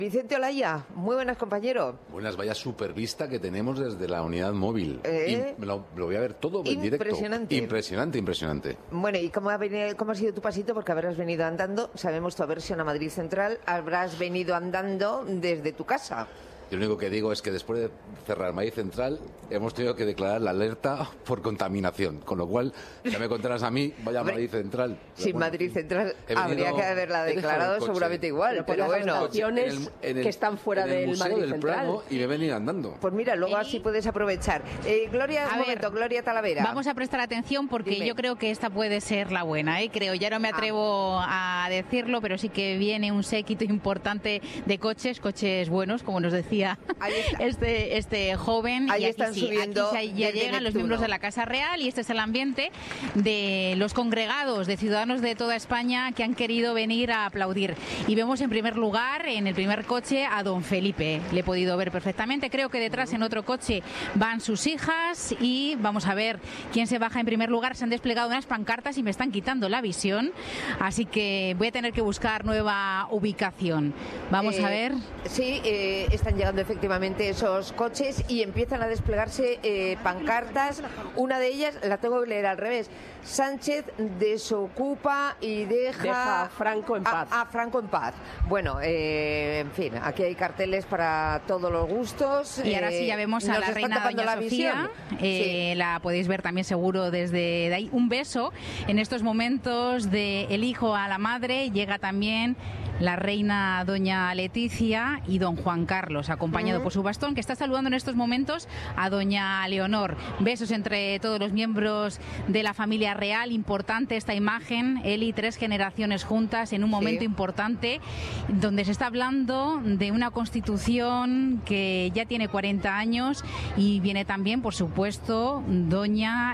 Vicente Olaya, muy buenas, compañero. Buenas, vaya supervista que tenemos desde la unidad móvil. Lo voy a ver todo en directo. Impresionante. Bueno, ¿y cómo ha sido tu pasito? Porque habrás venido andando, sabemos tu aversión a Madrid Central, habrás venido andando desde tu casa. Yo lo único que digo es que después de cerrar Madrid Central hemos tenido que declarar la alerta por contaminación, con lo cual, ya me contarás a mí, vaya Madrid Central. Sí, bueno, Madrid Central habría que haberla declarado seguramente igual, pero bueno. Que están fuera del Madrid Central. Y me he venido andando. Pues mira, luego así puedes aprovechar. Gloria, Gloria Talavera. Vamos a prestar atención porque yo creo que esta puede ser la buena, creo. Ya no me atrevo a decirlo, pero sí que viene un séquito importante de coches buenos, como nos decía este joven. Ahí y están subiendo. Aquí ya llegan los miembros de la Casa Real y este es el ambiente de los congregados, de ciudadanos de toda España que han querido venir a aplaudir. Y vemos en primer lugar, en el primer coche, a don Felipe. Le he podido ver perfectamente. Creo que detrás en otro coche van sus hijas y vamos a ver quién se baja en primer lugar. Se han desplegado unas pancartas y me están quitando la visión, así que voy a tener que buscar nueva ubicación. Vamos a ver. Sí, están llegando efectivamente esos coches y empiezan a desplegarse pancartas. Una de ellas la tengo que leer al revés. Sánchez desocupa y deja a Franco en paz. A Franco en paz. Bueno, en fin, aquí hay carteles para todos los gustos. Y ahora sí ya vemos a la reina doña Sofía. La podéis ver también seguro desde ahí. Un beso en estos momentos de el hijo a la madre. Llega también la reina doña Leticia y don Juan Carlos, acompañado por su bastón, que está saludando en estos momentos a doña Leonor. Besos entre todos los miembros de la familia real. Importante esta imagen, él y 3 generaciones juntas en un momento importante, donde se está hablando de una constitución que ya tiene 40 años y viene también, por supuesto, doña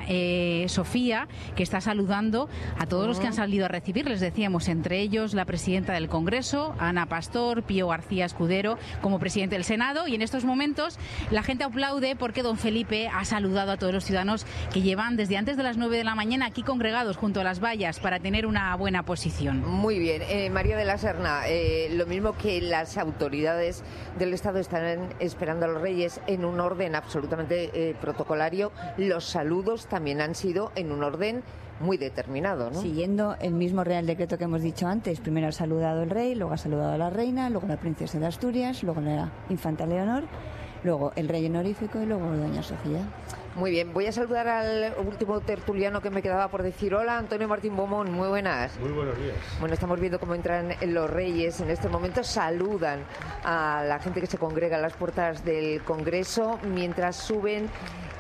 Sofía, que está saludando a todos los que han salido a recibirles, decíamos, entre ellos la presidenta del Congreso, Ana Pastor, Pío García Escudero como presidente del Senado, y en estos momentos la gente aplaude porque don Felipe ha saludado a todos los ciudadanos que llevan desde antes de las 9 de la mañana aquí congregados junto a las vallas para tener una buena posición. Muy bien. María de la Serna, lo mismo que las autoridades del Estado están esperando a los Reyes en un orden absolutamente protocolario, los saludos también han sido en un orden muy determinado, ¿no? Siguiendo el mismo Real Decreto que hemos dicho antes. Primero ha saludado el rey, luego ha saludado a la reina, luego la princesa de Asturias, luego la infanta Leonor, luego el rey honorífico y luego doña Sofía. Muy bien, voy a saludar al último tertuliano que me quedaba por decir. Hola, Antonio Martín Beaumont, muy buenas. Muy buenos días. Bueno, estamos viendo cómo entran los Reyes en este momento, saludan a la gente que se congrega a las puertas del Congreso mientras suben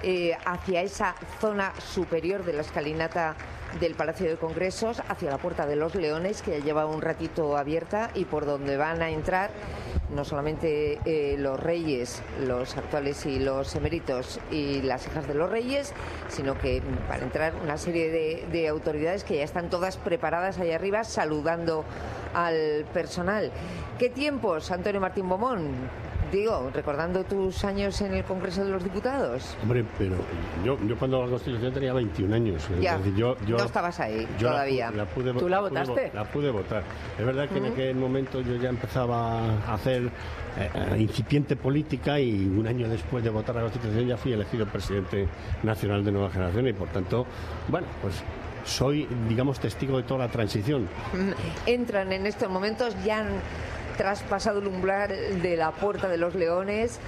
hacia esa zona superior de la escalinata del Palacio de Congresos, hacia la Puerta de los Leones, que ya lleva un ratito abierta y por donde van a entrar no solamente los reyes, los actuales y los eméritos y las hijas de los reyes, sino que para entrar una serie de autoridades que ya están todas preparadas ahí arriba saludando al personal. ¿Qué tiempos, Antonio Martín Beaumont? Digo, recordando tus años en el Congreso de los Diputados. Hombre, pero yo cuando la Constitución tenía 21 años. Ya, decir, yo no estabas ahí todavía. ¿Tú la votaste? La pude votar. Es verdad que en aquel momento yo ya empezaba a hacer incipiente política y un año después de votar la Constitución ya fui elegido presidente nacional de Nueva Generación y por tanto, bueno, pues soy, digamos, testigo de toda la transición. Entran en estos momentos, ya han traspasado el umbral de la Puerta de los Leones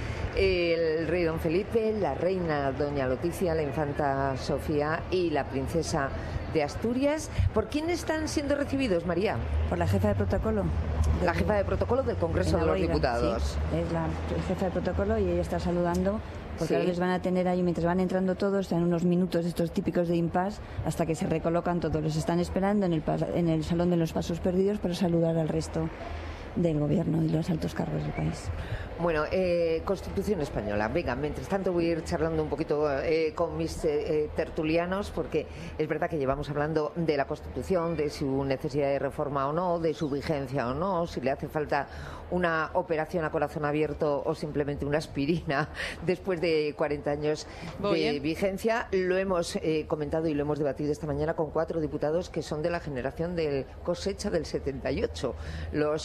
el rey don Felipe, la reina doña Leticia, la infanta Sofía y la princesa de Asturias. ¿Por quién están siendo recibidos, María? Por la jefa de protocolo. La jefa de protocolo del Congreso de los Diputados. Sí, es la jefa de protocolo y ella está saludando. Porque ahora les van a tener ahí, mientras van entrando todos, están unos minutos estos típicos de impasse hasta que se recolocan todos. Los están esperando en el Salón de los Pasos Perdidos para saludar al resto del gobierno y los altos cargos del país. Bueno, Constitución española. Venga, mientras tanto voy a ir charlando un poquito con mis tertulianos, porque es verdad que llevamos hablando de la Constitución, de su necesidad de reforma o no, de su vigencia o no, si le hace falta una operación a corazón abierto o simplemente una aspirina después de 40 años de vigencia. Lo hemos comentado y lo hemos debatido esta mañana con 4 diputados que son de la generación del cosecha del 78. Los 4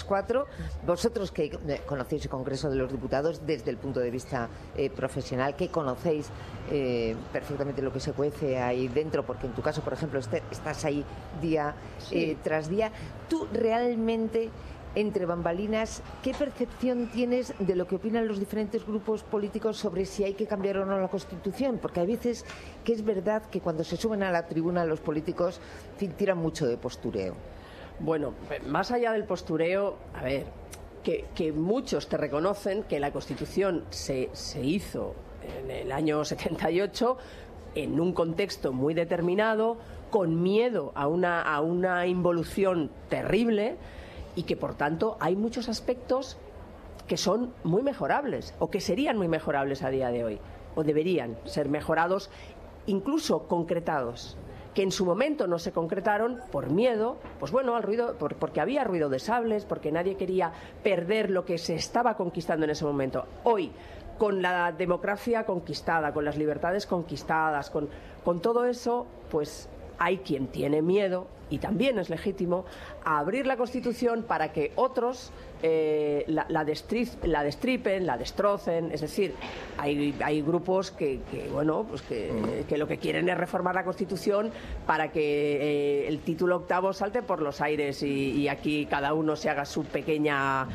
Congreso. Vosotros que conocéis el Congreso de los Diputados desde el punto de vista profesional, que conocéis perfectamente lo que se cuece ahí dentro, porque en tu caso, por ejemplo, estás ahí día tras día, ¿tú realmente, entre bambalinas, qué percepción tienes de lo que opinan los diferentes grupos políticos sobre si hay que cambiar o no la Constitución? Porque hay veces que es verdad que cuando se suben a la tribuna los políticos tiran mucho de postureo. Bueno, más allá del postureo, a ver, que muchos te reconocen que la Constitución se hizo en el año 78 en un contexto muy determinado, con miedo a una involución terrible, y que por tanto hay muchos aspectos que son muy mejorables o que serían muy mejorables a día de hoy, o deberían ser mejorados, incluso concretados, que en su momento no se concretaron por miedo, pues bueno, al ruido, porque había ruido de sables, porque nadie quería perder lo que se estaba conquistando en ese momento. Hoy, con la democracia conquistada, con las libertades conquistadas, con todo eso, pues hay quien tiene miedo, y también es legítimo, a abrir la Constitución para que otros la destripen, la destrocen. Es decir, hay grupos que lo que quieren es reformar la Constitución para que el título octavo salte por los aires y aquí cada uno se haga su pequeña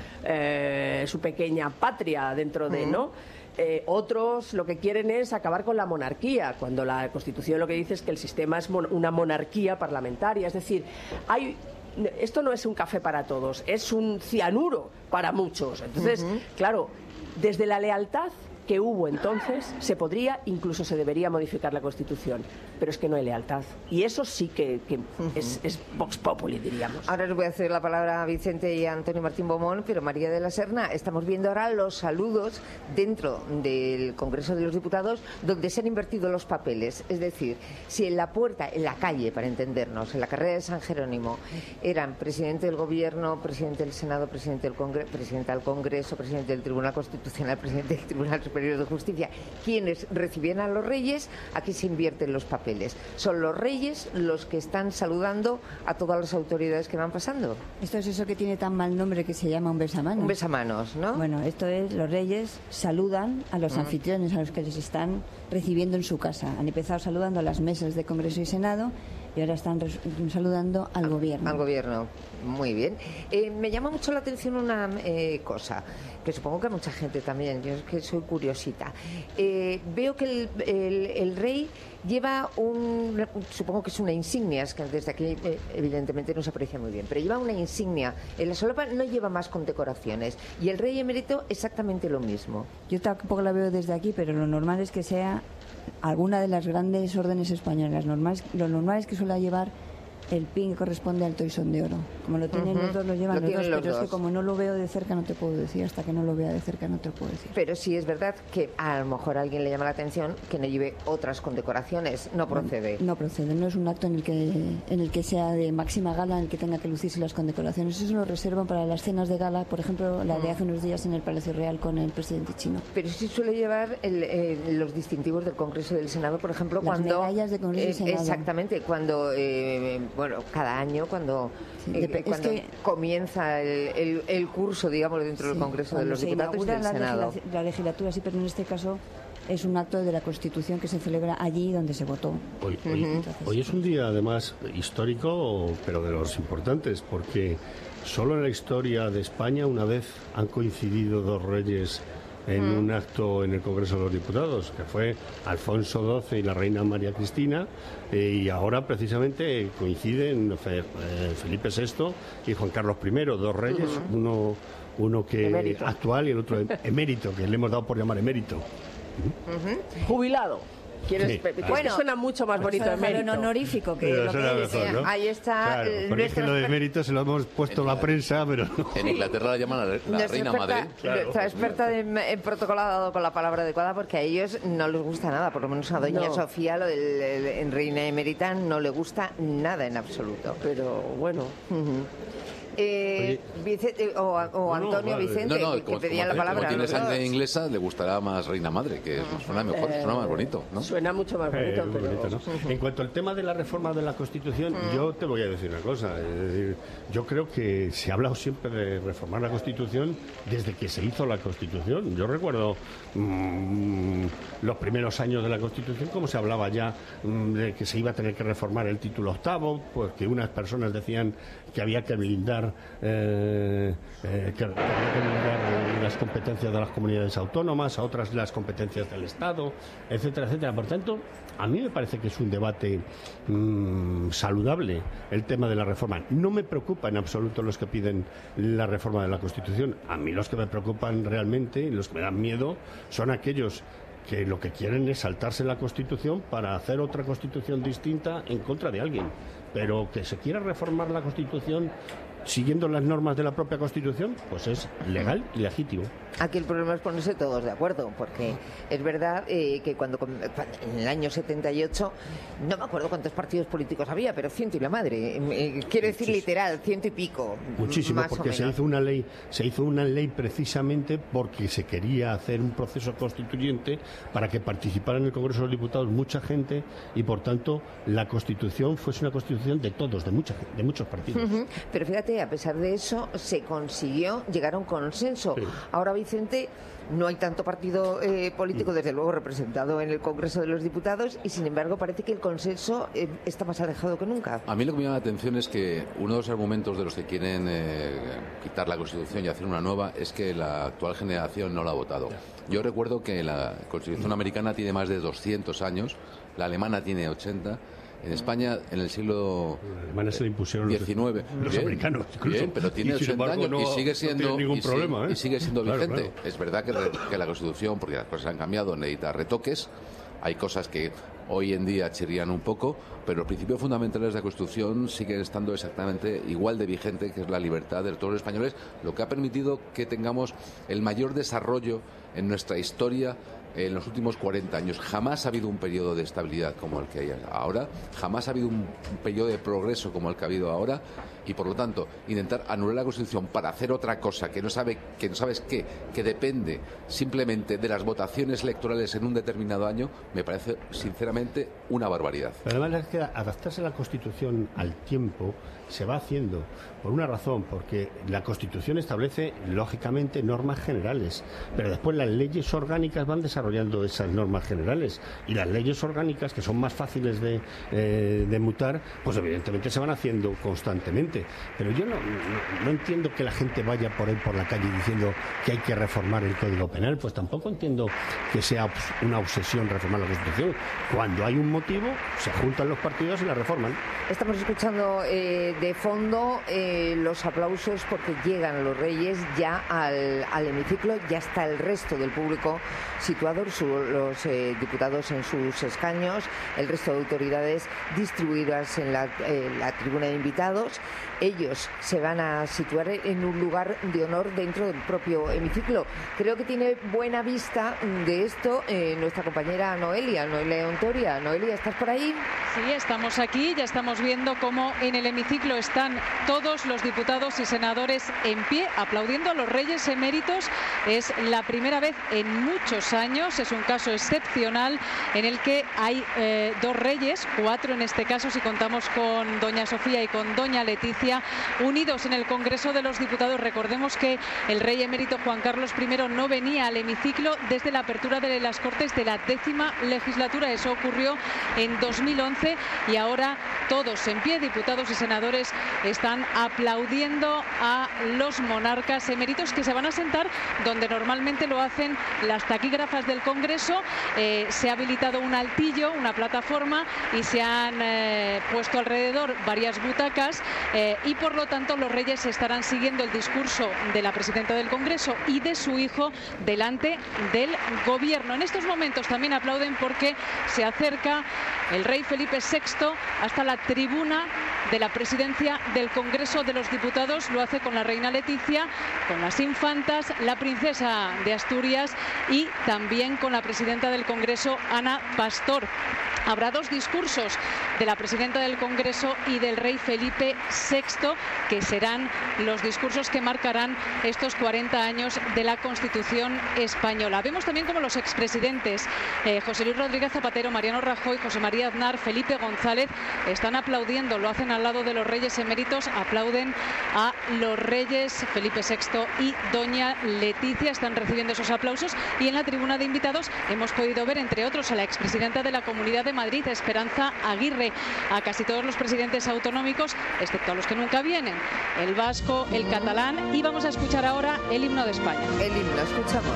patria dentro de, ¿no? Otros lo que quieren es acabar con la monarquía, cuando la Constitución lo que dice es que el sistema es una monarquía parlamentaria. Es decir, esto no es un café para todos, es un cianuro para muchos. Entonces, claro, desde la lealtad que hubo entonces, se podría, incluso se debería modificar la Constitución, pero es que no hay lealtad. Y eso sí que es vox populi, diríamos. Ahora les voy a hacer la palabra a Vicente y a Antonio Martín Beaumont, pero María de la Serna, estamos viendo ahora los saludos dentro del Congreso de los Diputados, donde se han invertido los papeles. Es decir, si en la puerta, en la calle, para entendernos, en la carrera de San Jerónimo, eran presidente del Gobierno, presidente del Senado, presidente del Congreso, presidente del Congreso, presidente del Tribunal Constitucional, presidente del Tribunal Superior de Justicia, quienes recibían a los reyes, aquí se invierten los papeles. Son los reyes los que están saludando a todas las autoridades que van pasando. Esto es eso que tiene tan mal nombre que se llama un besamanos. Un besamanos, ¿no? Bueno, esto es, los reyes saludan a los anfitriones, a los que les están recibiendo en su casa. Han empezado saludando a las mesas de Congreso y Senado y ahora están saludando al Gobierno. Al Gobierno, muy bien. Me llama mucho la atención una cosa, que supongo que a mucha gente también, yo es que soy curiosita. Veo que el rey lleva supongo que es una insignia, es que desde aquí evidentemente no se aprecia muy bien, pero lleva una insignia. En la solapa no lleva más condecoraciones, y el rey emérito exactamente lo mismo. Yo tampoco la veo desde aquí, pero lo normal es que sea alguna de las grandes órdenes españolas. Lo normal es que suele llevar el pin que corresponde al toisón de oro. Como lo tienen los dos, lo llevan los dos, pero es que como no lo veo de cerca no te puedo decir, hasta que no lo vea de cerca no te puedo decir. Pero sí es verdad que a lo mejor a alguien le llama la atención que no lleve otras condecoraciones, no procede. No procede, no es un acto en el que sea de máxima gala, en el que tenga que lucirse las condecoraciones. Eso lo reservan para las cenas de gala, por ejemplo, la de hace unos días en el Palacio Real con el presidente chino. Pero sí suele llevar los distintivos del Congreso y del Senado, por ejemplo, las medallas de Congreso y Senado. Exactamente, cuando cada año cuando comienza el curso, digamos, dentro del Congreso de los Diputados y del Senado. La legislatura, sí, pero en este caso es un acto de la Constitución que se celebra allí donde se votó. Hoy es un día, además, histórico, pero de los importantes, porque solo en la historia de España una vez han coincidido dos reyes en un acto en el Congreso de los Diputados, que fue Alfonso XII y la reina María Cristina, y ahora precisamente coinciden Felipe VI y Juan Carlos I, dos reyes, uno que emérito, actual, y el otro emérito, que le hemos dado por llamar emérito. Jubilado. Bueno, suena mucho más bonito de mérito. Honorífico que lo que es. Mejor, ¿no? Ahí está. Claro, porque es que lo de mérito se lo hemos puesto en la prensa, pero en Inglaterra la llaman la reina madre. Nuestra experta en protocolo ha dado con la palabra adecuada, porque a ellos no les gusta nada, por lo menos a doña Sofía lo en reina emérita no le gusta nada en absoluto. Pero bueno. Antonio Vicente, que pedían la palabra. Como tiene sangre inglesa, le gustará más Reina Madre, que suena mejor, suena más bonito, ¿no? Suena mucho más bonito. ¿no? En cuanto al tema de la reforma de la Constitución, yo te voy a decir una cosa. Es decir, yo creo que se ha hablado siempre de reformar la Constitución desde que se hizo la Constitución. Yo recuerdo los primeros años de la Constitución, como se hablaba ya de que se iba a tener que reformar el título octavo, pues que unas personas decían que había que blindar las competencias de las comunidades autónomas, a otras las competencias del Estado, etcétera, etcétera. Por tanto, a mí me parece que es un debate saludable el tema de la reforma. No me preocupa en absoluto los que piden la reforma de la Constitución. A mí los que me preocupan realmente y los que me dan miedo son aquellos que lo que quieren es saltarse la Constitución para hacer otra Constitución distinta en contra de alguien. Pero que se quiera reformar la Constitución siguiendo las normas de la propia Constitución, pues es legal y legítimo. Aquí el problema es ponerse todos de acuerdo, porque es verdad que cuando en el año 78, no me acuerdo cuántos partidos políticos había, pero 100 y la madre. Quiero decir literal, 100 y pico. Muchísimo, porque se hizo una ley precisamente porque se quería hacer un proceso constituyente para que participara en el Congreso de los Diputados mucha gente y, por tanto, la Constitución fuese una Constitución de todos, de muchos partidos. Pero fíjate, a pesar de eso, se consiguió llegar a un consenso. Sí. Ahora, Vicente, no hay tanto partido político, desde luego, representado en el Congreso de los Diputados y, sin embargo, parece que el consenso está más alejado que nunca. A mí lo que me llama la atención es que uno de los argumentos de los que quieren quitar la Constitución y hacer una nueva es que la actual generación no la ha votado. Yo recuerdo que la Constitución americana tiene más de 200 años, la alemana tiene 80. En España, en el siglo XIX, los americanos, bien, pero tiene 80 años y sigue siendo, y sigue siendo vigente. Claro. Es verdad que la Constitución, porque las cosas han cambiado, necesita retoques. Hay cosas que hoy en día chirrían un poco, pero los principios fundamentales de la Constitución siguen estando exactamente igual de vigente, que es la libertad de todos los españoles, lo que ha permitido que tengamos el mayor desarrollo en nuestra historia en los últimos 40 años. Jamás ha habido un periodo de estabilidad como el que hay ahora, jamás ha habido un periodo de progreso como el que ha habido ahora, y por lo tanto intentar anular la Constitución para hacer otra cosa que no sabes qué, que depende simplemente de las votaciones electorales en un determinado año, me parece sinceramente una barbaridad. Pero además es que adaptarse a la Constitución al tiempo se va haciendo por una razón, porque la Constitución establece lógicamente normas generales, pero después las leyes orgánicas van desarrollando esas normas generales, y las leyes orgánicas, que son más fáciles de mutar, pues evidentemente se van haciendo constantemente. Pero yo no entiendo que la gente vaya por ahí por la calle diciendo que hay que reformar el Código Penal, pues tampoco entiendo que sea una obsesión reformar la Constitución. Cuando hay un motivo, se juntan los partidos y la reforman. Estamos escuchando de fondo los aplausos porque llegan los Reyes ya al hemiciclo, ya está el resto del público situado, los diputados en sus escaños, el resto de autoridades distribuidas en la tribuna de invitados. Ellos se van a situar en un lugar de honor dentro del propio hemiciclo. Creo que tiene buena vista de esto nuestra compañera Noelia Ontoria. Noelia, ¿estás por ahí? Sí, estamos aquí, ya estamos viendo cómo en el hemiciclo están todos los diputados y senadores en pie aplaudiendo a los Reyes eméritos. Es la primera vez en muchos años, es un caso excepcional en el que hay dos reyes, 4 en este caso si contamos con doña Sofía y con doña Leticia, unidos en el Congreso de los Diputados. Recordemos que el rey emérito Juan Carlos I no venía al hemiciclo desde la apertura de las Cortes de la 10ª legislatura. Eso ocurrió en 2011 y ahora todos en pie, diputados y senadores, están aplaudiendo a los monarcas eméritos que se van a sentar donde normalmente lo hacen las taquígrafas del Congreso. Se ha habilitado un altillo, una plataforma, y se han puesto alrededor varias butacas y por lo tanto los Reyes estarán siguiendo el discurso de la presidenta del Congreso y de su hijo delante del gobierno. En estos momentos también aplauden porque se acerca el rey Felipe VI hasta la tribuna de la presidencia del Congreso de los Diputados. Lo hace con la reina Leticia, con las infantas, la princesa de Asturias y también con la presidenta del Congreso, Ana Pastor. Habrá dos discursos de la presidenta del Congreso y del rey Felipe VI, que serán los discursos que marcarán estos 40 años de la Constitución española. Vemos también como los expresidentes José Luis Rodríguez Zapatero, Mariano Rajoy, José María Aznar, Felipe González están aplaudiendo, lo hacen al lado de los reyes eméritos, aplauden a los reyes Felipe VI y doña Leticia, están recibiendo esos aplausos, y en la tribuna de invitados hemos podido ver, entre otros, a la expresidenta de la Comunidad de Madrid, Esperanza Aguirre, a casi todos los presidentes autonómicos, excepto a los que nunca vienen, el vasco, el catalán, y vamos a escuchar ahora el himno de España. El himno, escuchamos.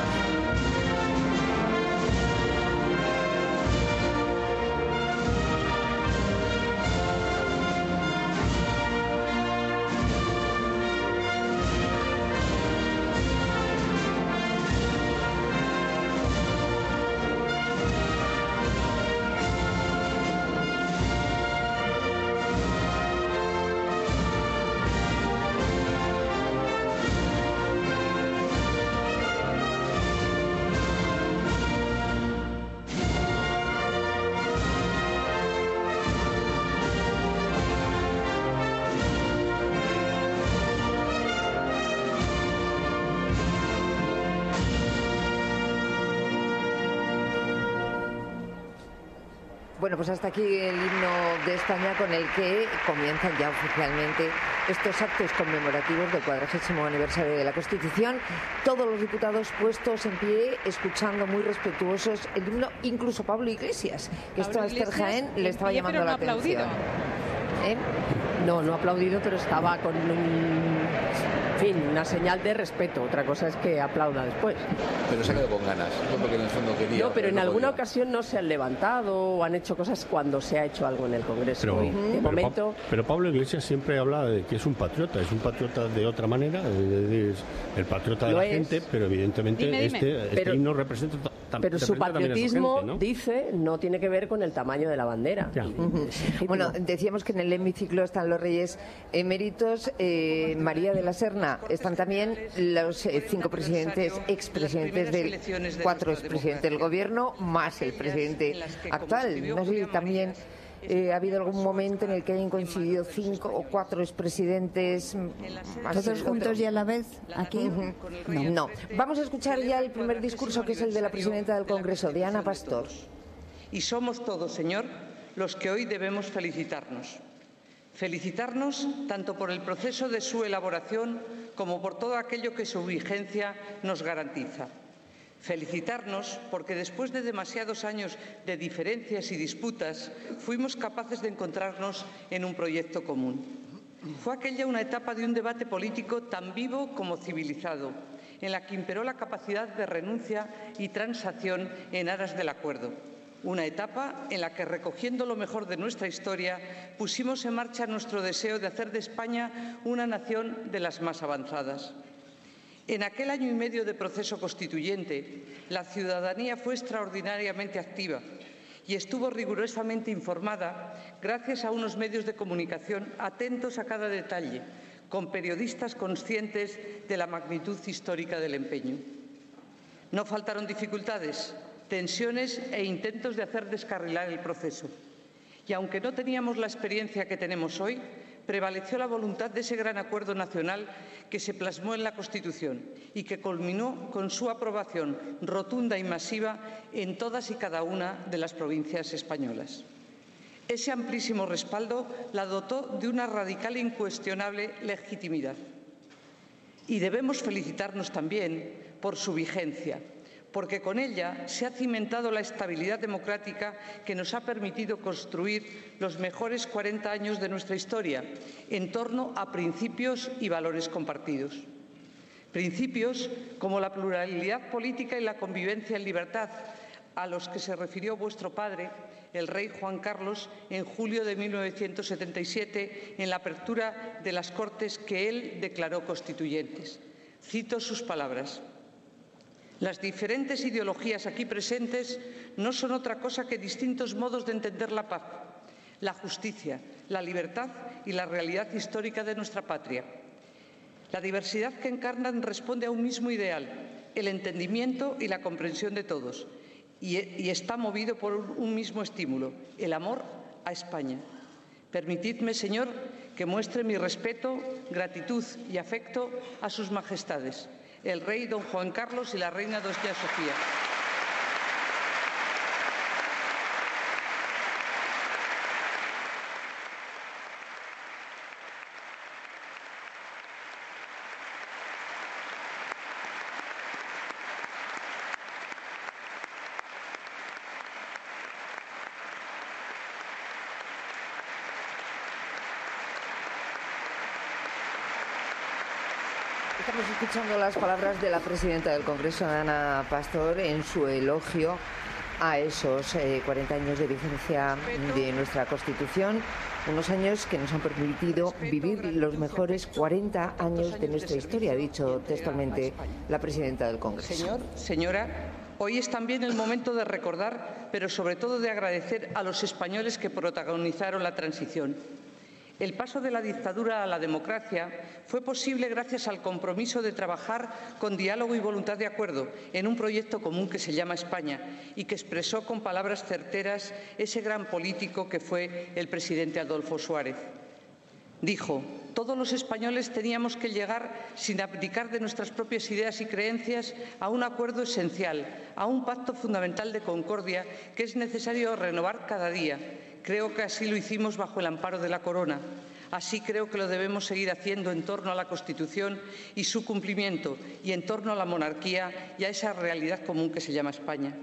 Bueno, pues hasta aquí el himno de España, con el que comienzan ya oficialmente estos actos conmemorativos del 40º aniversario de la Constitución. Todos los diputados puestos en pie, escuchando muy respetuosos el himno, incluso Pablo Iglesias, que esto a Esther Jaén le estaba llamando la atención. No ha aplaudido, pero estaba con una señal de respeto. Otra cosa es que aplauda después. Pero se ha quedado con ganas, no porque en el fondo quería. No, pero en alguna ocasión no se han levantado o han hecho cosas cuando se ha hecho algo en el Congreso. Pero Pablo Iglesias siempre habla de que es un patriota de otra manera, es el patriota de la gente, pero evidentemente este himno representa pero su patriotismo, gente, ¿no? Dice, no tiene que ver con el tamaño de la bandera. Bueno, decíamos que en el hemiciclo están los reyes eméritos, María de la Serna, están también los 5 presidentes, expresidentes 4 expresidentes del gobierno, más el presidente actual. No sé si también ha habido algún momento en el que hayan coincidido 5 o 4 expresidentes todos juntos y a la vez aquí. No. Vamos a escuchar ya el primer discurso, que es el de la presidenta del Congreso, Diana Pastor. Y somos todos, Señor, los que hoy debemos felicitarnos. Felicitarnos tanto por el proceso de su elaboración como por todo aquello que su vigencia nos garantiza. Felicitarnos porque después de demasiados años de diferencias y disputas fuimos capaces de encontrarnos en un proyecto común. Fue aquella una etapa de un debate político tan vivo como civilizado, en la que imperó la capacidad de renuncia y transacción en aras del acuerdo. Una etapa en la que, recogiendo lo mejor de nuestra historia, pusimos en marcha nuestro deseo de hacer de España una nación de las más avanzadas. En aquel año y medio de proceso constituyente, la ciudadanía fue extraordinariamente activa y estuvo rigurosamente informada gracias a unos medios de comunicación atentos a cada detalle, con periodistas conscientes de la magnitud histórica del empeño. No faltaron dificultades, tensiones e intentos de hacer descarrilar el proceso. Y aunque no teníamos la experiencia que tenemos hoy, prevaleció la voluntad de ese gran acuerdo nacional que se plasmó en la Constitución y que culminó con su aprobación rotunda y masiva en todas y cada una de las provincias españolas. Ese amplísimo respaldo la dotó de una radical e incuestionable legitimidad. Y debemos felicitarnos también por su vigencia, porque con ella se ha cimentado la estabilidad democrática que nos ha permitido construir los mejores 40 años de nuestra historia en torno a principios y valores compartidos. Principios como la pluralidad política y la convivencia en libertad, a los que se refirió vuestro padre, el rey Juan Carlos, en julio de 1977, en la apertura de las Cortes que él declaró constituyentes. Cito sus palabras: las diferentes ideologías aquí presentes no son otra cosa que distintos modos de entender la paz, la justicia, la libertad y la realidad histórica de nuestra patria. La diversidad que encarnan responde a un mismo ideal, el entendimiento y la comprensión de todos, y está movido por un mismo estímulo, el amor a España. Permitidme, Señor, que muestre mi respeto, gratitud y afecto a sus majestades, el rey don Juan Carlos y la reina doña Sofía. Estamos escuchando las palabras de la presidenta del Congreso, Ana Pastor, en su elogio a esos 40 años de vigencia de nuestra Constitución, unos años que nos han permitido vivir los mejores 40 años de nuestra historia, ha dicho textualmente la presidenta del Congreso. Señora, hoy es también el momento de recordar, pero sobre todo de agradecer a los españoles que protagonizaron la transición. El paso de la dictadura a la democracia fue posible gracias al compromiso de trabajar con diálogo y voluntad de acuerdo en un proyecto común que se llama España y que expresó con palabras certeras ese gran político que fue el presidente Adolfo Suárez. Dijo: todos los españoles teníamos que llegar, sin abdicar de nuestras propias ideas y creencias, a un acuerdo esencial, a un pacto fundamental de concordia que es necesario renovar cada día. Creo que así lo hicimos bajo el amparo de la Corona. Así creo que lo debemos seguir haciendo en torno a la Constitución y su cumplimiento, y en torno a la monarquía y a esa realidad común que se llama España.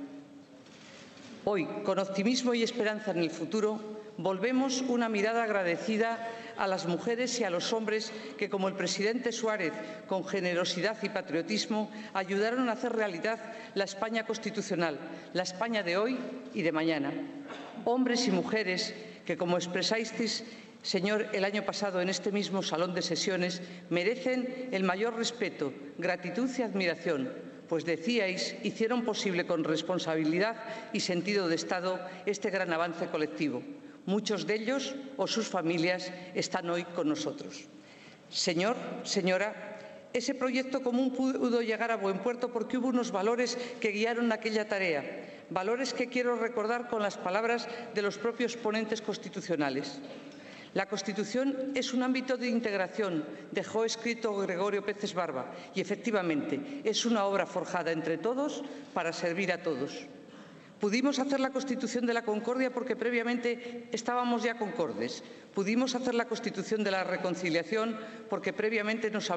Hoy, con optimismo y esperanza en el futuro, volvemos una mirada agradecida a las mujeres y a los hombres que, como el presidente Suárez, con generosidad y patriotismo, ayudaron a hacer realidad la España constitucional, la España de hoy y de mañana. Hombres y mujeres que, como expresasteis, Señor, el año pasado en este mismo salón de sesiones, merecen el mayor respeto, gratitud y admiración, pues decíais, hicieron posible con responsabilidad y sentido de Estado este gran avance colectivo. Muchos de ellos o sus familias están hoy con nosotros. Señor, señora, ese proyecto común pudo llegar a buen puerto porque hubo unos valores que guiaron aquella tarea, valores que quiero recordar con las palabras de los propios ponentes constitucionales. La Constitución es un ámbito de integración, dejó escrito Gregorio Peces Barba, y efectivamente es una obra forjada entre todos para servir a todos. Pudimos hacer la Constitución de la Concordia porque previamente estábamos ya concordes. Pudimos hacer la Constitución de la Reconciliación porque previamente nos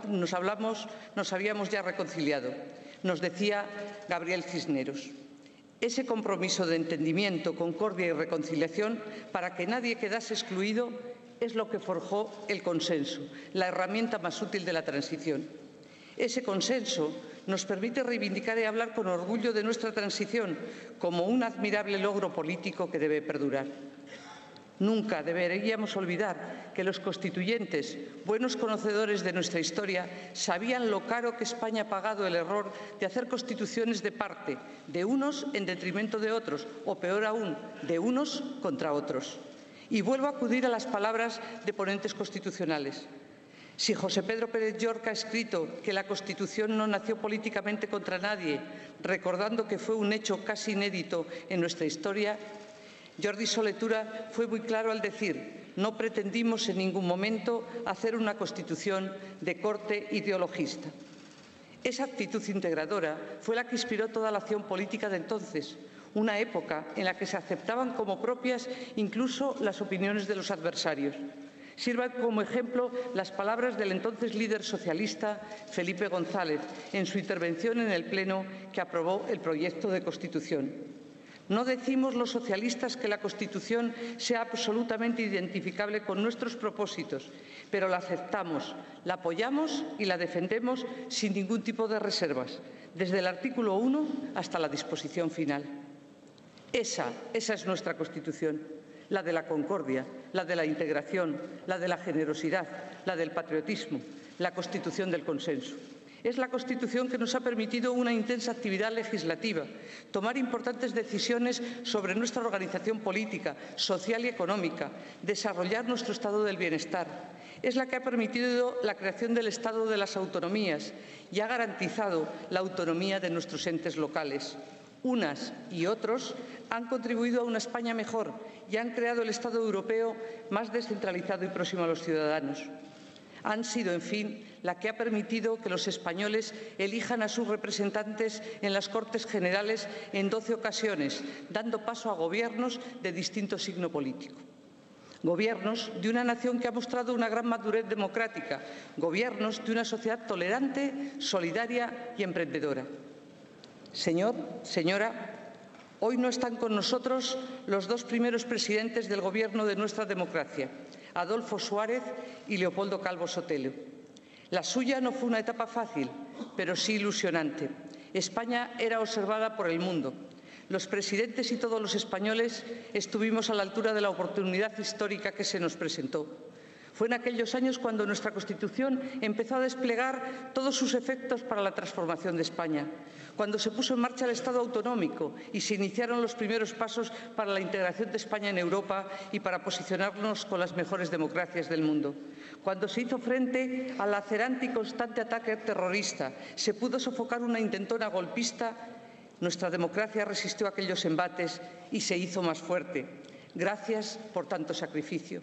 habíamos ya reconciliado. Nos decía Gabriel Cisneros. Ese compromiso de entendimiento, concordia y reconciliación para que nadie quedase excluido es lo que forjó el consenso, la herramienta más útil de la transición. Ese consenso nos permite reivindicar y hablar con orgullo de nuestra transición como un admirable logro político que debe perdurar. Nunca deberíamos olvidar que los constituyentes, buenos conocedores de nuestra historia, sabían lo caro que España ha pagado el error de hacer constituciones de parte, de unos en detrimento de otros, o peor aún, de unos contra otros. Y vuelvo a acudir a las palabras de ponentes constitucionales. Si José Pedro Pérez Llorca ha escrito que la Constitución no nació políticamente contra nadie, recordando que fue un hecho casi inédito en nuestra historia, Jordi Soletura fue muy claro al decir: no pretendimos en ningún momento hacer una Constitución de corte ideologista. Esa actitud integradora fue la que inspiró toda la acción política de entonces, una época en la que se aceptaban como propias incluso las opiniones de los adversarios. Sirvan como ejemplo las palabras del entonces líder socialista Felipe González en su intervención en el Pleno que aprobó el proyecto de Constitución. No decimos los socialistas que la Constitución sea absolutamente identificable con nuestros propósitos, pero la aceptamos, la apoyamos y la defendemos sin ningún tipo de reservas, desde el artículo 1 hasta la disposición final. Esa es nuestra Constitución, la de la concordia, la de la integración, la de la generosidad, la del patriotismo, la Constitución del consenso. Es la Constitución que nos ha permitido una intensa actividad legislativa, tomar importantes decisiones sobre nuestra organización política, social y económica, desarrollar nuestro estado del bienestar. Es la que ha permitido la creación del Estado de las autonomías y ha garantizado la autonomía de nuestros entes locales. Unas y otros han contribuido a una España mejor y han creado el Estado europeo más descentralizado y próximo a los ciudadanos. Han sido, en fin, la que ha permitido que los españoles elijan a sus representantes en las Cortes Generales en 12 ocasiones, dando paso a gobiernos de distinto signo político. Gobiernos de una nación que ha mostrado una gran madurez democrática, gobiernos de una sociedad tolerante, solidaria y emprendedora. Señor, señora, hoy no están con nosotros los dos primeros presidentes del Gobierno de nuestra democracia, Adolfo Suárez y Leopoldo Calvo Sotelo. La suya no fue una etapa fácil, pero sí ilusionante. España era observada por el mundo. Los presidentes y todos los españoles estuvimos a la altura de la oportunidad histórica que se nos presentó. Fue en aquellos años cuando nuestra Constitución empezó a desplegar todos sus efectos para la transformación de España, cuando se puso en marcha el Estado autonómico y se iniciaron los primeros pasos para la integración de España en Europa y para posicionarnos con las mejores democracias del mundo. Cuando se hizo frente al lacerante y constante ataque terrorista, se pudo sofocar una intentona golpista. Nuestra democracia resistió aquellos embates y se hizo más fuerte. Gracias por tanto sacrificio.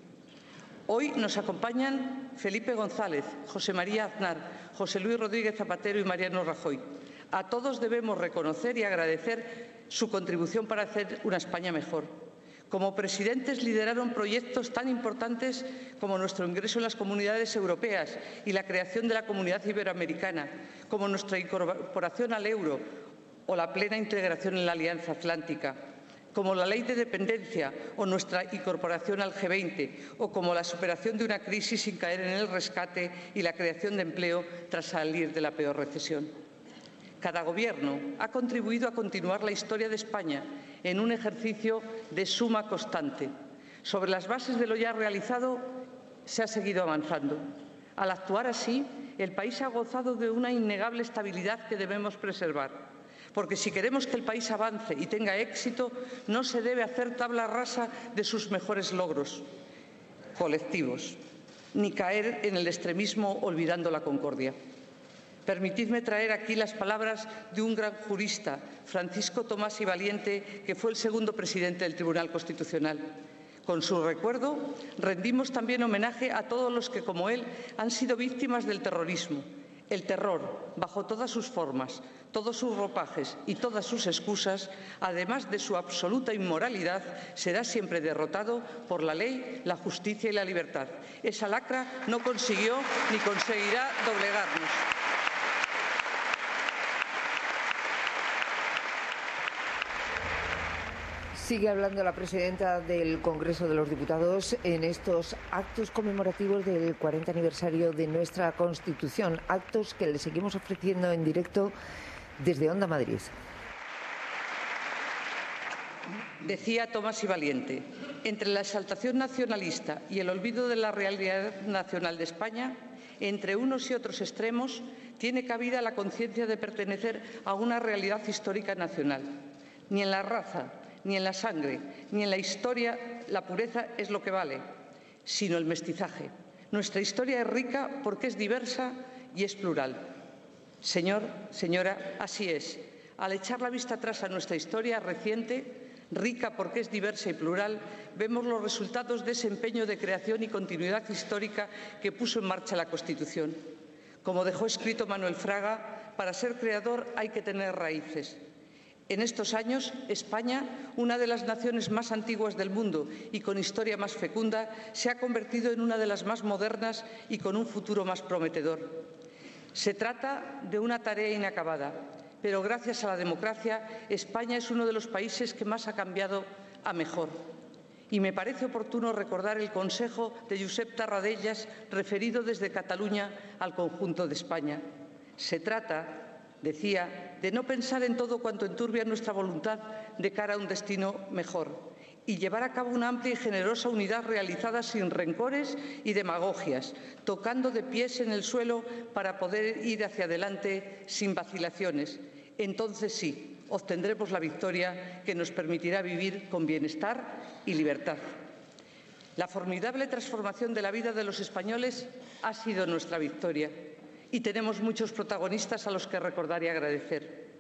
Hoy nos acompañan Felipe González, José María Aznar, José Luis Rodríguez Zapatero y Mariano Rajoy. A todos debemos reconocer y agradecer su contribución para hacer una España mejor. Como presidentes lideraron proyectos tan importantes como nuestro ingreso en las comunidades europeas y la creación de la Comunidad Iberoamericana, como nuestra incorporación al euro o la plena integración en la Alianza Atlántica, como la Ley de Dependencia o nuestra incorporación al G20, o como la superación de una crisis sin caer en el rescate y la creación de empleo tras salir de la peor recesión. Cada Gobierno ha contribuido a continuar la historia de España en un ejercicio de suma constante. Sobre las bases de lo ya realizado se ha seguido avanzando. Al actuar así, el país ha gozado de una innegable estabilidad que debemos preservar. Porque si queremos que el país avance y tenga éxito, no se debe hacer tabla rasa de sus mejores logros colectivos, ni caer en el extremismo olvidando la concordia. Permitidme traer aquí las palabras de un gran jurista, Francisco Tomás y Valiente, que fue el segundo presidente del Tribunal Constitucional. Con su recuerdo, rendimos también homenaje a todos los que, como él, han sido víctimas del terrorismo. El terror, bajo todas sus formas, todos sus ropajes y todas sus excusas, además de su absoluta inmoralidad, será siempre derrotado por la ley, la justicia y la libertad. Esa lacra no consiguió ni conseguirá doblegarnos. Sigue hablando la presidenta del Congreso de los Diputados en estos actos conmemorativos del 40 aniversario de nuestra Constitución, actos que le seguimos ofreciendo en directo desde Onda Madrid. Decía Tomás y Valiente, entre la exaltación nacionalista y el olvido de la realidad nacional de España, entre unos y otros extremos, tiene cabida la conciencia de pertenecer a una realidad histórica nacional. Ni en la raza, ni en la sangre, ni en la historia la pureza es lo que vale, sino el mestizaje. Nuestra historia es rica porque es diversa y es plural. Señor, señora, así es. Al echar la vista atrás a nuestra historia reciente, rica porque es diversa y plural, vemos los resultados de ese empeño de creación y continuidad histórica que puso en marcha la Constitución. Como dejó escrito Manuel Fraga, para ser creador hay que tener raíces. En estos años, España, una de las naciones más antiguas del mundo y con historia más fecunda, se ha convertido en una de las más modernas y con un futuro más prometedor. Se trata de una tarea inacabada, pero gracias a la democracia, España es uno de los países que más ha cambiado a mejor. Y me parece oportuno recordar el consejo de Josep Tarradellas referido desde Cataluña al conjunto de España. Se trata, decía, de no pensar en todo cuanto enturbia nuestra voluntad de cara a un destino mejor y llevar a cabo una amplia y generosa unidad realizada sin rencores y demagogias, tocando de pies en el suelo para poder ir hacia adelante sin vacilaciones. Entonces sí, obtendremos la victoria que nos permitirá vivir con bienestar y libertad. La formidable transformación de la vida de los españoles ha sido nuestra victoria. Y tenemos muchos protagonistas a los que recordar y agradecer.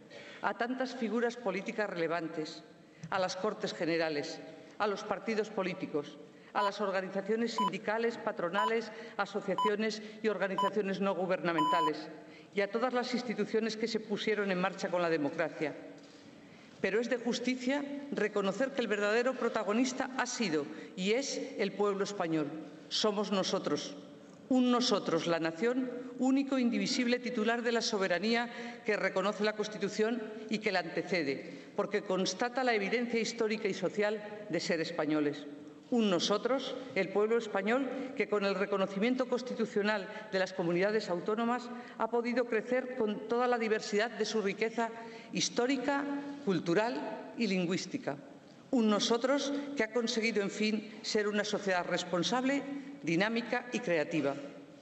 a tantas figuras políticas relevantes, a las Cortes Generales, a los partidos políticos, a las organizaciones sindicales, patronales, asociaciones y organizaciones no gubernamentales y a todas las instituciones que se pusieron en marcha con la democracia. Pero es de justicia reconocer que el verdadero protagonista ha sido y es el pueblo español. Somos nosotros. Un nosotros, la nación, único e indivisible titular de la soberanía que reconoce la Constitución y que la antecede, porque constata la evidencia histórica y social de ser españoles. Un nosotros, el pueblo español, que con el reconocimiento constitucional de las comunidades autónomas ha podido crecer con toda la diversidad de su riqueza histórica, cultural y lingüística. Un nosotros que ha conseguido, en fin, ser una sociedad responsable, dinámica y creativa.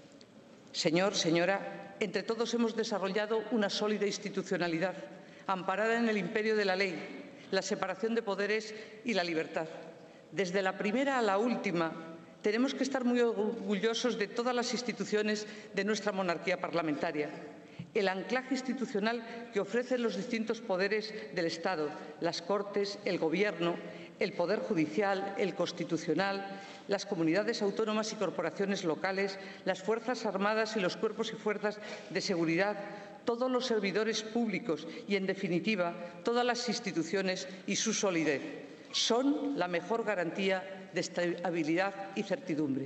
Señor, señora, entre todos hemos desarrollado una sólida institucionalidad, amparada en el imperio de la ley, la separación de poderes y la libertad. Desde la primera a la última, tenemos que estar muy orgullosos de todas las instituciones de nuestra monarquía parlamentaria. El anclaje institucional que ofrecen los distintos poderes del Estado, las Cortes, el Gobierno, el Poder Judicial, el Constitucional, las comunidades autónomas y corporaciones locales, las Fuerzas Armadas y los cuerpos y fuerzas de seguridad, todos los servidores públicos y, en definitiva, todas las instituciones y su solidez. Son la mejor garantía de estabilidad y certidumbre.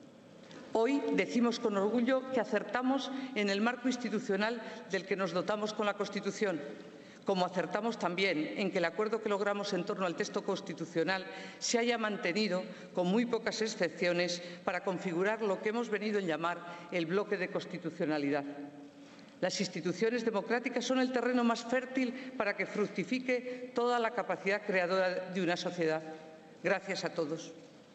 Hoy decimos con orgullo que acertamos en el marco institucional del que nos dotamos con la Constitución, como acertamos también en que el acuerdo que logramos en torno al texto constitucional se haya mantenido, con muy pocas excepciones, para configurar lo que hemos venido a llamar el bloque de constitucionalidad. Las instituciones democráticas son el terreno más fértil para que fructifique toda la capacidad creadora de una sociedad. Gracias a todos.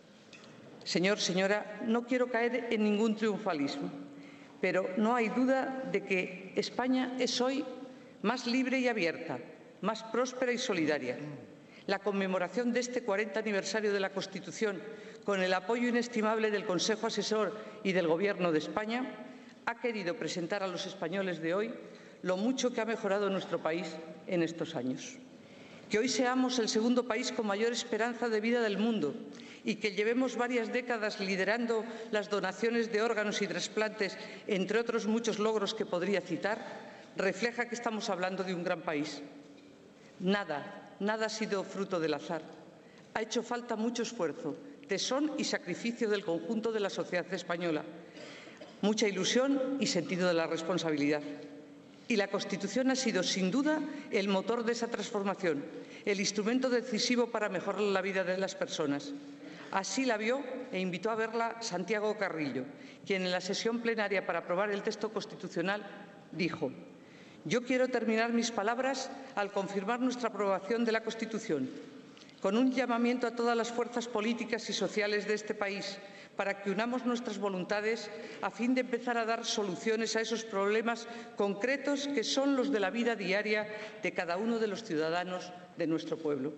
Señor, señora, no quiero caer en ningún triunfalismo, pero no hay duda de que España es hoy más libre y abierta, más próspera y solidaria. La conmemoración de este 40 aniversario de la Constitución, con el apoyo inestimable del Consejo Asesor y del Gobierno de España, ha querido presentar a los españoles de hoy lo mucho que ha mejorado nuestro país en estos años. Que hoy seamos el segundo país con mayor esperanza de vida del mundo y que llevemos varias décadas liderando las donaciones de órganos y trasplantes, entre otros muchos logros que podría citar, refleja que estamos hablando de un gran país. Nada ha sido fruto del azar. Ha hecho falta mucho esfuerzo, tesón y sacrificio del conjunto de la sociedad española, mucha ilusión y sentido de la responsabilidad. Y la Constitución ha sido, sin duda, el motor de esa transformación, el instrumento decisivo para mejorar la vida de las personas. Así la vio e invitó a verla Santiago Carrillo, quien en la sesión plenaria para aprobar el texto constitucional dijo: «Yo quiero terminar mis palabras al confirmar nuestra aprobación de la Constitución, con un llamamiento a todas las fuerzas políticas y sociales de este país para que unamos nuestras voluntades a fin de empezar a dar soluciones a esos problemas concretos que son los de la vida diaria de cada uno de los ciudadanos de nuestro pueblo».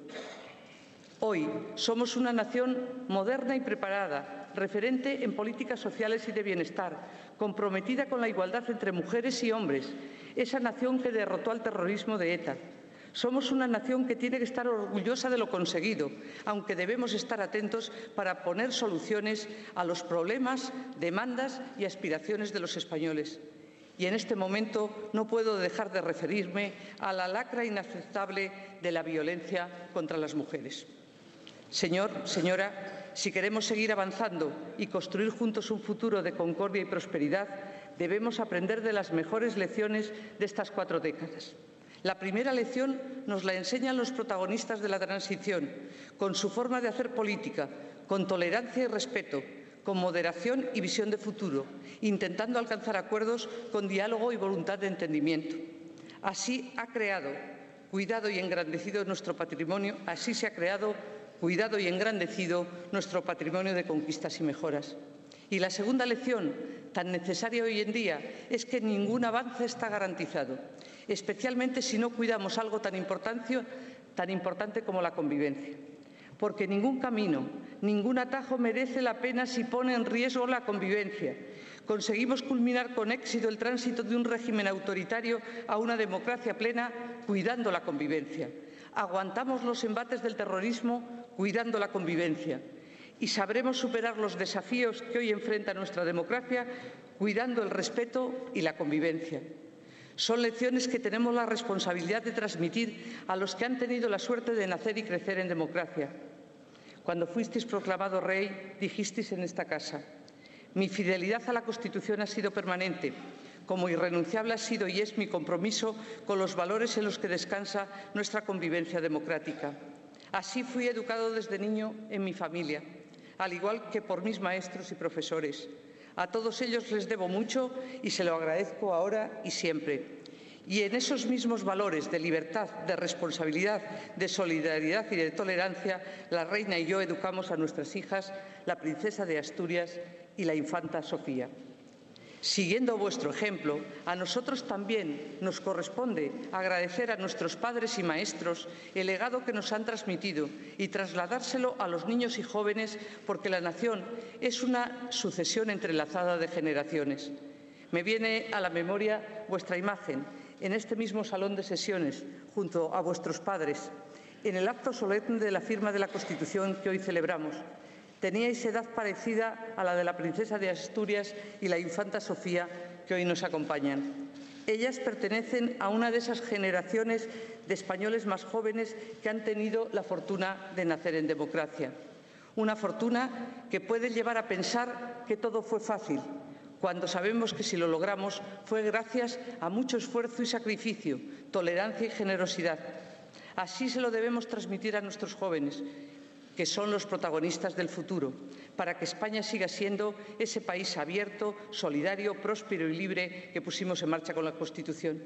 Hoy somos una nación moderna y preparada, referente en políticas sociales y de bienestar, comprometida con la igualdad entre mujeres y hombres, esa nación que derrotó al terrorismo de ETA. Somos una nación que tiene que estar orgullosa de lo conseguido, aunque debemos estar atentos para poner soluciones a los problemas, demandas y aspiraciones de los españoles. Y en este momento no puedo dejar de referirme a la lacra inaceptable de la violencia contra las mujeres. Señor, señora, si queremos seguir avanzando y construir juntos un futuro de concordia y prosperidad, debemos aprender de las mejores lecciones de estas 4 décadas. La primera lección nos la enseñan los protagonistas de la transición, con su forma de hacer política, con tolerancia y respeto, con moderación y visión de futuro, intentando alcanzar acuerdos con diálogo y voluntad de entendimiento. Así ha creado, cuidado y engrandecido nuestro patrimonio, así se ha creado, cuidado y engrandecido nuestro patrimonio de conquistas y mejoras. Y la segunda lección, tan necesaria hoy en día, es que ningún avance está garantizado, especialmente si no cuidamos algo tan importante como la convivencia. Porque ningún camino, ningún atajo merece la pena si pone en riesgo la convivencia. Conseguimos culminar con éxito el tránsito de un régimen autoritario a una democracia plena, cuidando la convivencia. Aguantamos los embates del terrorismo, cuidando la convivencia. Y sabremos superar los desafíos que hoy enfrenta nuestra democracia, cuidando el respeto y la convivencia. Son lecciones que tenemos la responsabilidad de transmitir a los que han tenido la suerte de nacer y crecer en democracia. Cuando fuisteis proclamado rey, dijisteis en esta casa: mi fidelidad a la Constitución ha sido permanente, como irrenunciable ha sido y es mi compromiso con los valores en los que descansa nuestra convivencia democrática. Así fui educado desde niño en mi familia, al igual que por mis maestros y profesores. A todos ellos les debo mucho y se lo agradezco ahora y siempre. Y en esos mismos valores de libertad, de responsabilidad, de solidaridad y de tolerancia, la reina y yo educamos a nuestras hijas, la princesa de Asturias y la infanta Sofía. Siguiendo vuestro ejemplo, a nosotros también nos corresponde agradecer a nuestros padres y maestros el legado que nos han transmitido y trasladárselo a los niños y jóvenes, porque la nación es una sucesión entrelazada de generaciones. Me viene a la memoria vuestra imagen en este mismo salón de sesiones, junto a vuestros padres, en el acto solemne de la firma de la Constitución que hoy celebramos. Teníais edad parecida a la de la princesa de Asturias y la infanta Sofía, que hoy nos acompañan. Ellas pertenecen a una de esas generaciones de españoles más jóvenes que han tenido la fortuna de nacer en democracia. Una fortuna que puede llevar a pensar que todo fue fácil, cuando sabemos que si lo logramos fue gracias a mucho esfuerzo y sacrificio, tolerancia y generosidad. Así se lo debemos transmitir a nuestros jóvenes, que son los protagonistas del futuro, para que España siga siendo ese país abierto, solidario, próspero y libre que pusimos en marcha con la Constitución.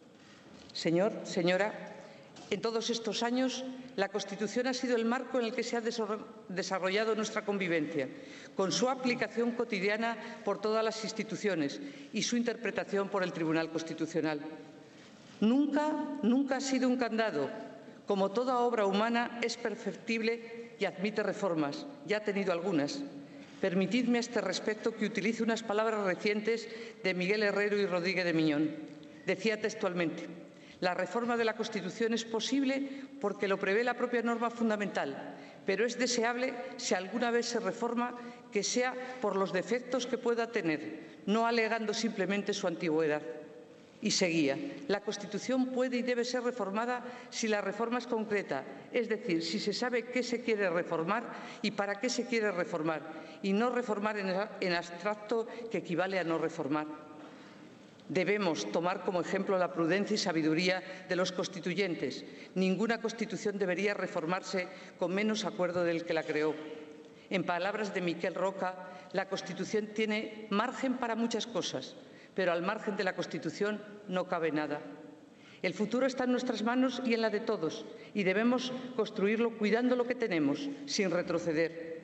Señor, señora, en todos estos años, la Constitución ha sido el marco en el que se ha desarrollado nuestra convivencia, con su aplicación cotidiana por todas las instituciones y su interpretación por el Tribunal Constitucional. Nunca ha sido un candado. Como toda obra humana, es perfectible y admite reformas. Ya ha tenido algunas. Permitidme a este respecto que utilice unas palabras recientes de Miguel Herrero y Rodríguez de Miñón. Decía textualmente: la reforma de la Constitución es posible porque lo prevé la propia norma fundamental, pero es deseable, si alguna vez se reforma, que sea por los defectos que pueda tener, no alegando simplemente su antigüedad. Y seguía: la Constitución puede y debe ser reformada si la reforma es concreta, es decir, si se sabe qué se quiere reformar y para qué se quiere reformar, y no reformar en abstracto, que equivale a no reformar. Debemos tomar como ejemplo la prudencia y sabiduría de los constituyentes. Ninguna Constitución debería reformarse con menos acuerdo del que la creó. En palabras de Miquel Roca, la Constitución tiene margen para muchas cosas, pero al margen de la Constitución no cabe nada. El futuro está en nuestras manos y en la de todos, y debemos construirlo cuidando lo que tenemos, sin retroceder.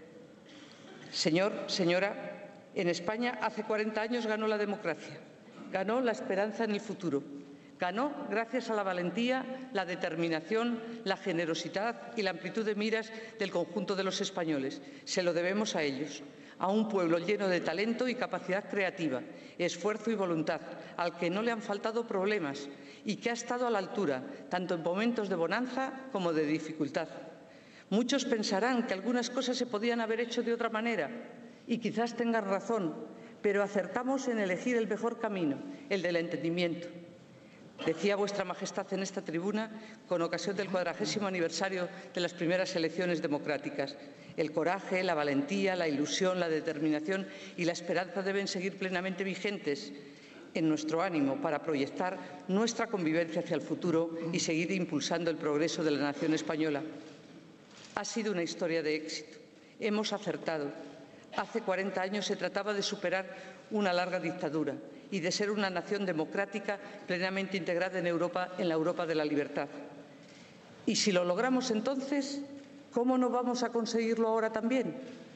Señor, señora, en España hace 40 años ganó la democracia, ganó la esperanza en el futuro. Ganó gracias a la valentía, la determinación, la generosidad y la amplitud de miras del conjunto de los españoles. Se lo debemos a ellos, a un pueblo lleno de talento y capacidad creativa, esfuerzo y voluntad, al que no le han faltado problemas y que ha estado a la altura, tanto en momentos de bonanza como de dificultad. Muchos pensarán que algunas cosas se podían haber hecho de otra manera, y quizás tengan razón, pero acertamos en elegir el mejor camino, el del entendimiento. Decía Vuestra Majestad en esta tribuna, con ocasión del 40º aniversario de las primeras elecciones democráticas: el coraje, la valentía, la ilusión, la determinación y la esperanza deben seguir plenamente vigentes en nuestro ánimo para proyectar nuestra convivencia hacia el futuro y seguir impulsando el progreso de la nación española. Ha sido una historia de éxito. Hemos acertado. Hace 40 años se trataba de superar una larga dictadura y de ser una nación democrática plenamente integrada en Europa, en la Europa de la libertad. Y si lo logramos entonces, ¿cómo no vamos a conseguirlo ahora también?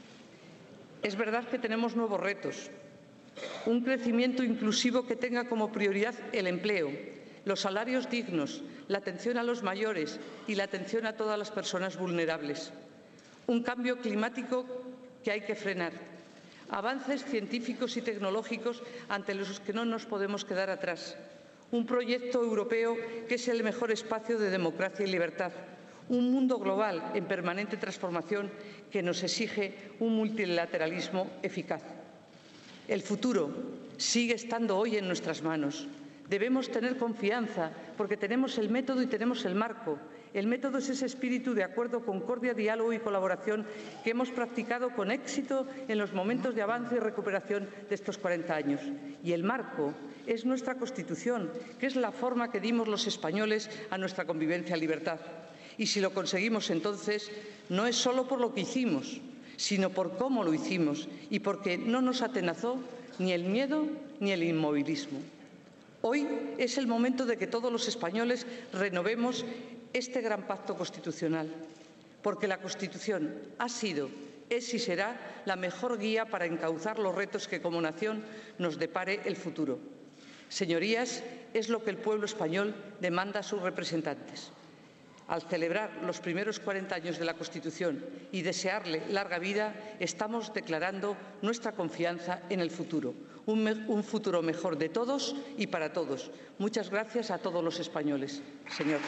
Es verdad que tenemos nuevos retos. Un crecimiento inclusivo que tenga como prioridad el empleo, los salarios dignos, la atención a los mayores y la atención a todas las personas vulnerables. Un cambio climático que hay que frenar. avances científicos y tecnológicos ante los que no nos podemos quedar atrás, un proyecto europeo que es el mejor espacio de democracia y libertad, un mundo global en permanente transformación que nos exige un multilateralismo eficaz. El futuro sigue estando hoy en nuestras manos. Debemos tener confianza porque tenemos el método y tenemos el marco. El método es ese espíritu de acuerdo, concordia, diálogo y colaboración que hemos practicado con éxito en los momentos de avance y recuperación de estos 40 años. Y el marco es nuestra Constitución, que es la forma que dimos los españoles a nuestra convivencia y libertad. Y si lo conseguimos entonces, no es solo por lo que hicimos, sino por cómo lo hicimos y porque no nos atenazó ni el miedo ni el inmovilismo. Hoy es el momento de que todos los españoles renovemos este gran pacto constitucional, porque la Constitución ha sido, es y será la mejor guía para encauzar los retos que como nación nos depare el futuro. Señorías, es lo que el pueblo español demanda a sus representantes. Al celebrar los primeros 40 años de la Constitución y desearle larga vida, estamos declarando nuestra confianza en el futuro, un futuro mejor de todos y para todos. Muchas gracias a todos los españoles. Señor.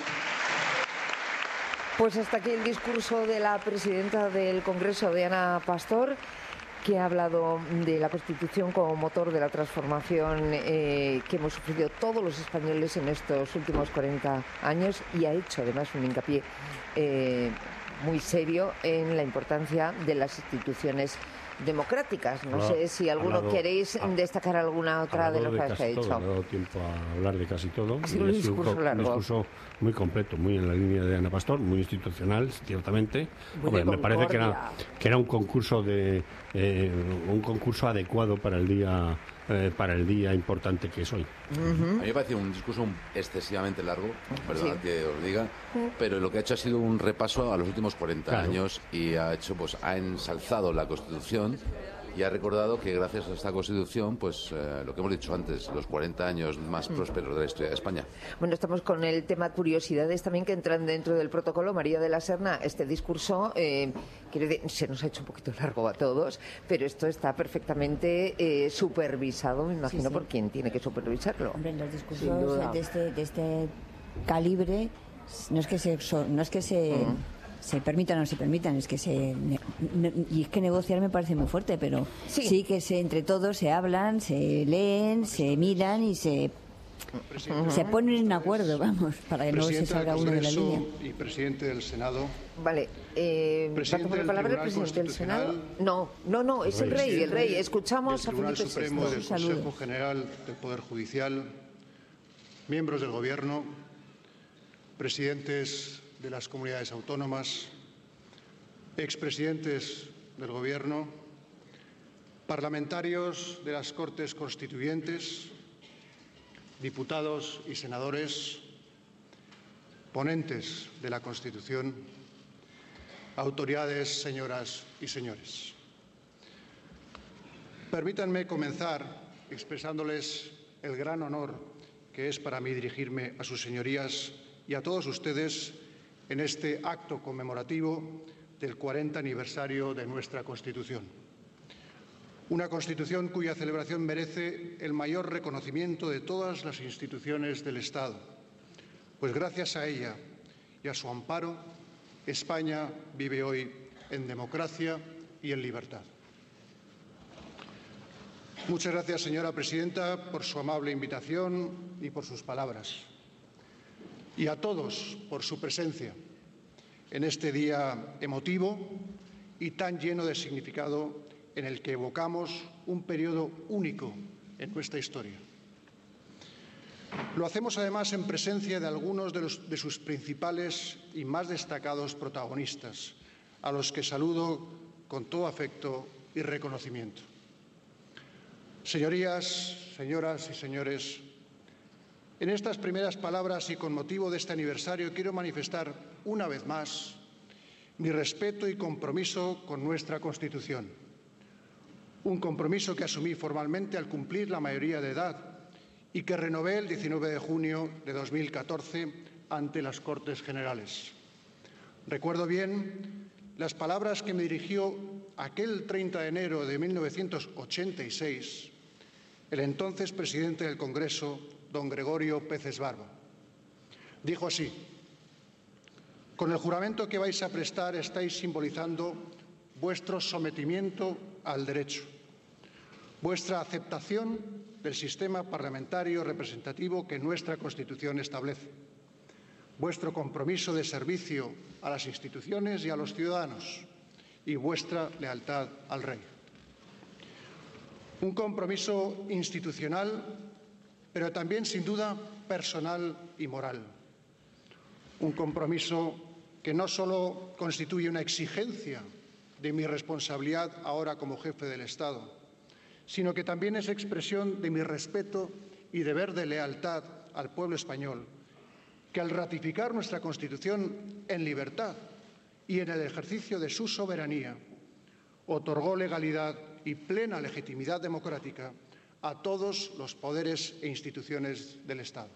Pues hasta aquí el discurso de la presidenta del Congreso, de Ana Pastor, que ha hablado de la Constitución como motor de la transformación que hemos sufrido todos los españoles en estos últimos 40 años y ha hecho además un hincapié muy serio en la importancia de las instituciones democráticas. No sé si alguno queréis destacar alguna otra de las cosas que ha dicho. Me ha dado tiempo a hablar de casi todo. Ha sido un discurso largo. Un discurso muy completo, muy en la línea de Ana Pastor, muy institucional, ciertamente. Hombre, me parece que era un concurso adecuado para el día importante que es hoy. A mí me parece un discurso excesivamente largo, perdón que os diga, pero lo que ha hecho ha sido un repaso a los últimos 40 años y ha ensalzado la Constitución y ha recordado que gracias a esta Constitución, pues lo que hemos dicho antes, los 40 años más prósperos de la historia de España. Bueno, estamos con el tema curiosidades también que entran dentro del protocolo. María de la Serna, este discurso se nos ha hecho un poquito largo a todos, pero esto está perfectamente supervisado, me imagino, por quien tiene que supervisarlo. Hombre, los discursos de este calibre no es que se permitan o no se permitan, es que y es que negociar me parece muy fuerte, pero sí que entre todos se hablan, se leen, se miran y se ponen en acuerdo, vamos, para que no se salga uno de la línea. Y presidente del Senado. Vale, ¿va a tomar la palabra el presidente del Senado? No, es el rey. Escuchamos a Felipe VI. El Tribunal Supremo, del Consejo General del Poder Judicial, miembros del Gobierno, presidentes de las comunidades autónomas, expresidentes del Gobierno, parlamentarios de las Cortes Constituyentes, diputados y senadores, ponentes de la Constitución, autoridades, señoras y señores. Permítanme comenzar expresándoles el gran honor que es para mí dirigirme a sus señorías y a todos ustedes en este acto conmemorativo del 40 aniversario de nuestra Constitución. Una Constitución cuya celebración merece el mayor reconocimiento de todas las instituciones del Estado, pues gracias a ella y a su amparo, España vive hoy en democracia y en libertad. Muchas gracias, señora presidenta, por su amable invitación y por sus palabras. Y a todos por su presencia en este día emotivo y tan lleno de significado en el que evocamos un periodo único en nuestra historia. Lo hacemos además en presencia de algunos de sus principales y más destacados protagonistas, a los que saludo con todo afecto y reconocimiento. Señorías, señoras y señores, en estas primeras palabras y con motivo de este aniversario quiero manifestar una vez más mi respeto y compromiso con nuestra Constitución. Un compromiso que asumí formalmente al cumplir la mayoría de edad y que renové el 19 de junio de 2014 ante las Cortes Generales. Recuerdo bien las palabras que me dirigió aquel 30 de enero de 1986, el entonces presidente del Congreso, don Gregorio Peces Barba. Dijo así: con el juramento que vais a prestar estáis simbolizando vuestro sometimiento al derecho, vuestra aceptación del sistema parlamentario representativo que nuestra Constitución establece, vuestro compromiso de servicio a las instituciones y a los ciudadanos y vuestra lealtad al Rey. Un compromiso institucional, pero también, sin duda, personal y moral. Un compromiso que no solo constituye una exigencia de mi responsabilidad ahora como jefe del Estado, sino que también es expresión de mi respeto y deber de lealtad al pueblo español, que al ratificar nuestra Constitución en libertad y en el ejercicio de su soberanía, otorgó legalidad y plena legitimidad democrática a todos los poderes e instituciones del Estado.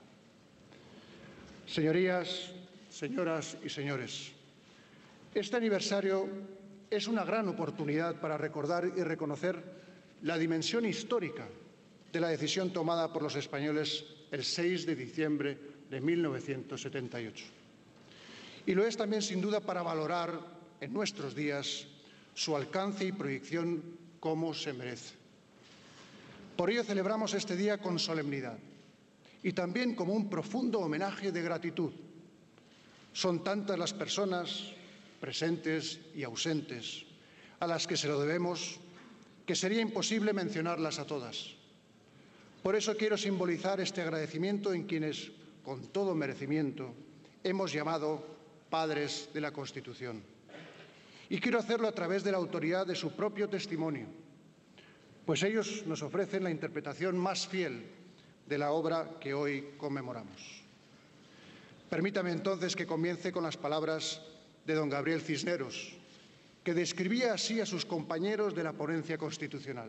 Señorías, señoras y señores, este aniversario es una gran oportunidad para recordar y reconocer la dimensión histórica de la decisión tomada por los españoles el 6 de diciembre de 1978. Y lo es también, sin duda, para valorar en nuestros días su alcance y proyección como se merece. Por ello celebramos este día con solemnidad y también como un profundo homenaje de gratitud. Son tantas las personas presentes y ausentes a las que se lo debemos que sería imposible mencionarlas a todas. Por eso quiero simbolizar este agradecimiento en quienes, con todo merecimiento, hemos llamado padres de la Constitución. Y quiero hacerlo a través de la autoridad de su propio testimonio, pues ellos nos ofrecen la interpretación más fiel de la obra que hoy conmemoramos. Permítame entonces que comience con las palabras de don Gabriel Cisneros, que describía así a sus compañeros de la ponencia constitucional.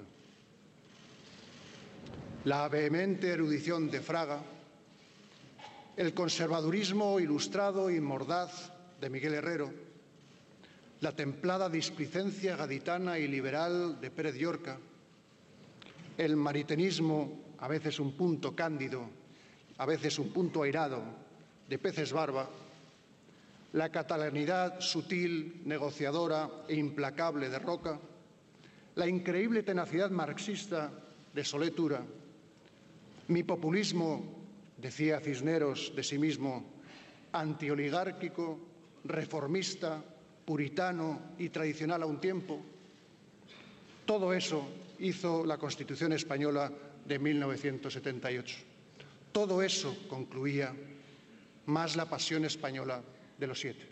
La vehemente erudición de Fraga, el conservadurismo ilustrado y mordaz de Miguel Herrero, la templada displicencia gaditana y liberal de Pérez Llorca, el maritenismo, a veces un punto cándido, a veces un punto airado, de Peces Barba, la catalanidad sutil, negociadora e implacable de Roca, la increíble tenacidad marxista de Solé Tura, mi populismo, decía Cisneros de sí mismo, antioligárquico, reformista, puritano y tradicional a un tiempo, todo eso hizo la Constitución española de 1978. Todo eso concluía más la pasión española de los 7.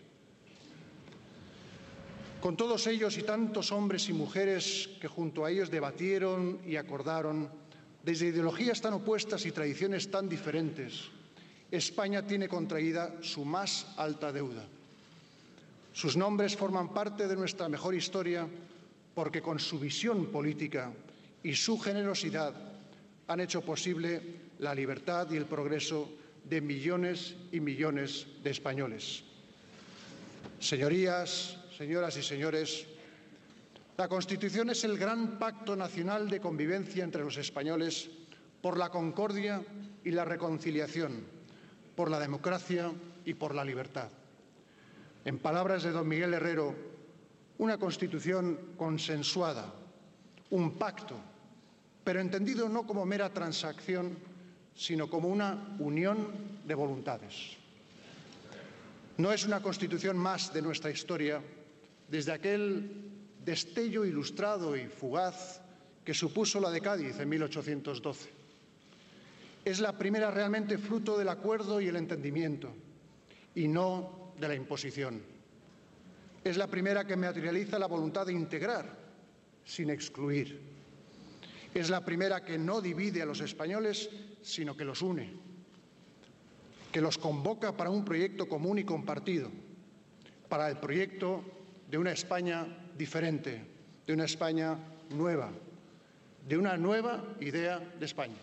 Con todos ellos y tantos hombres y mujeres que junto a ellos debatieron y acordaron, desde ideologías tan opuestas y tradiciones tan diferentes, España tiene contraída su más alta deuda. Sus nombres forman parte de nuestra mejor historia porque con su visión política y su generosidad han hecho posible la libertad y el progreso de millones y millones de españoles. Señorías, señoras y señores, la Constitución es el gran pacto nacional de convivencia entre los españoles por la concordia y la reconciliación, por la democracia y por la libertad. En palabras de don Miguel Herrero, una Constitución consensuada, un pacto, pero entendido no como mera transacción, sino como una unión de voluntades. No es una Constitución más de nuestra historia desde aquel destello ilustrado y fugaz que supuso la de Cádiz en 1812. Es la primera realmente fruto del acuerdo y el entendimiento, y no de la imposición. Es la primera que materializa la voluntad de integrar, sin excluir. Es la primera que no divide a los españoles, sino que los une, que los convoca para un proyecto común y compartido, para el proyecto de una España diferente, de una España nueva, de una nueva idea de España.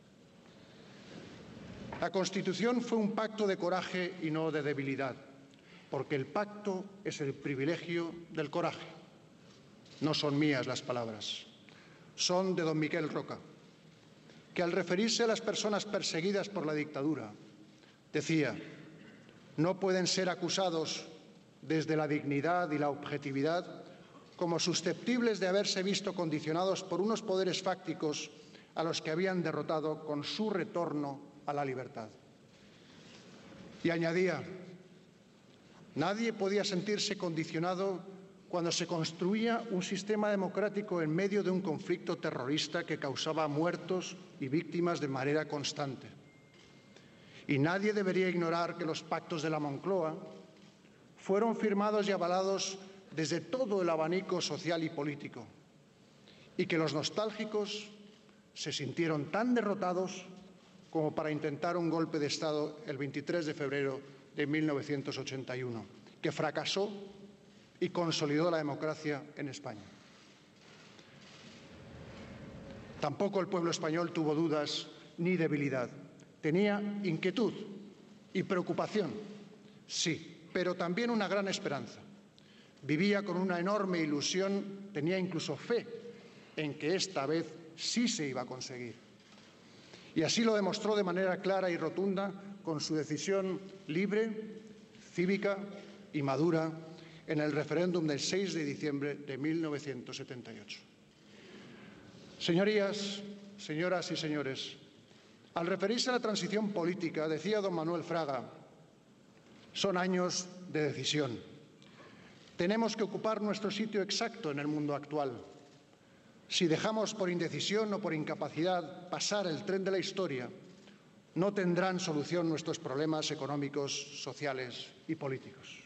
La Constitución fue un pacto de coraje y no de debilidad, porque el pacto es el privilegio del coraje. No son mías las palabras, son de don Miquel Roca, que al referirse a las personas perseguidas por la dictadura decía: no pueden ser acusados desde la dignidad y la objetividad como susceptibles de haberse visto condicionados por unos poderes fácticos a los que habían derrotado con su retorno a la libertad. Y añadía: nadie podía sentirse condicionado cuando se construía un sistema democrático en medio de un conflicto terrorista que causaba muertos y víctimas de manera constante. Y nadie debería ignorar que los pactos de la Moncloa fueron firmados y avalados desde todo el abanico social y político, y que los nostálgicos se sintieron tan derrotados como para intentar un golpe de Estado el 23 de febrero de 1981, que fracasó y consolidó la democracia en España. Tampoco el pueblo español tuvo dudas ni debilidad. Tenía inquietud y preocupación, sí, pero también una gran esperanza. Vivía con una enorme ilusión, tenía incluso fe en que esta vez sí se iba a conseguir. Y así lo demostró de manera clara y rotunda con su decisión libre, cívica y madura en el referéndum del 6 de diciembre de 1978. Señorías, señoras y señores, al referirse a la transición política, decía don Manuel Fraga: son años de decisión. Tenemos que ocupar nuestro sitio exacto en el mundo actual. Si dejamos por indecisión o por incapacidad pasar el tren de la historia, no tendrán solución nuestros problemas económicos, sociales y políticos.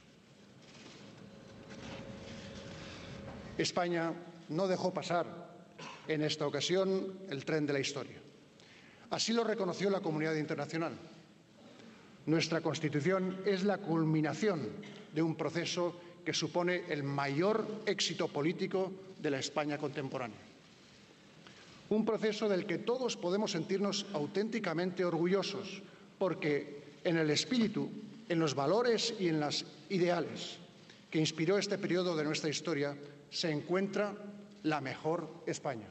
España no dejó pasar en esta ocasión el tren de la historia. Así lo reconoció la comunidad internacional. Nuestra Constitución es la culminación de un proceso que supone el mayor éxito político de la España contemporánea. Un proceso del que todos podemos sentirnos auténticamente orgullosos, porque en el espíritu, en los valores y en los ideales que inspiró este periodo de nuestra historia se encuentra la mejor España.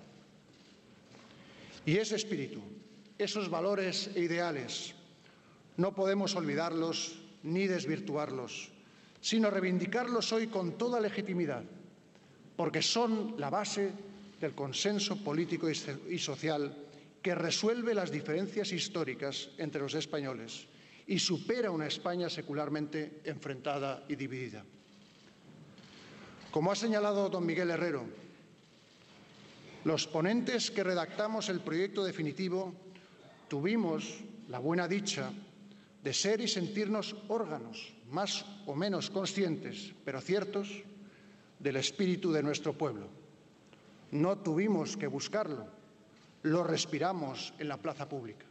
Y ese espíritu, esos valores e ideales, no podemos olvidarlos ni desvirtuarlos, sino reivindicarlos hoy con toda legitimidad, porque son la base del consenso político y social que resuelve las diferencias históricas entre los españoles y supera una España secularmente enfrentada y dividida. Como ha señalado don Miguel Herrero, los ponentes que redactamos el proyecto definitivo tuvimos la buena dicha de ser y sentirnos órganos más o menos conscientes, pero ciertos, del espíritu de nuestro pueblo. No tuvimos que buscarlo, lo respiramos en la plaza pública.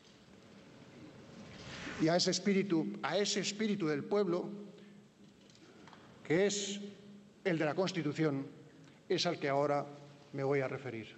Y a ese espíritu del pueblo, que es el de la Constitución, es al que ahora me voy a referir.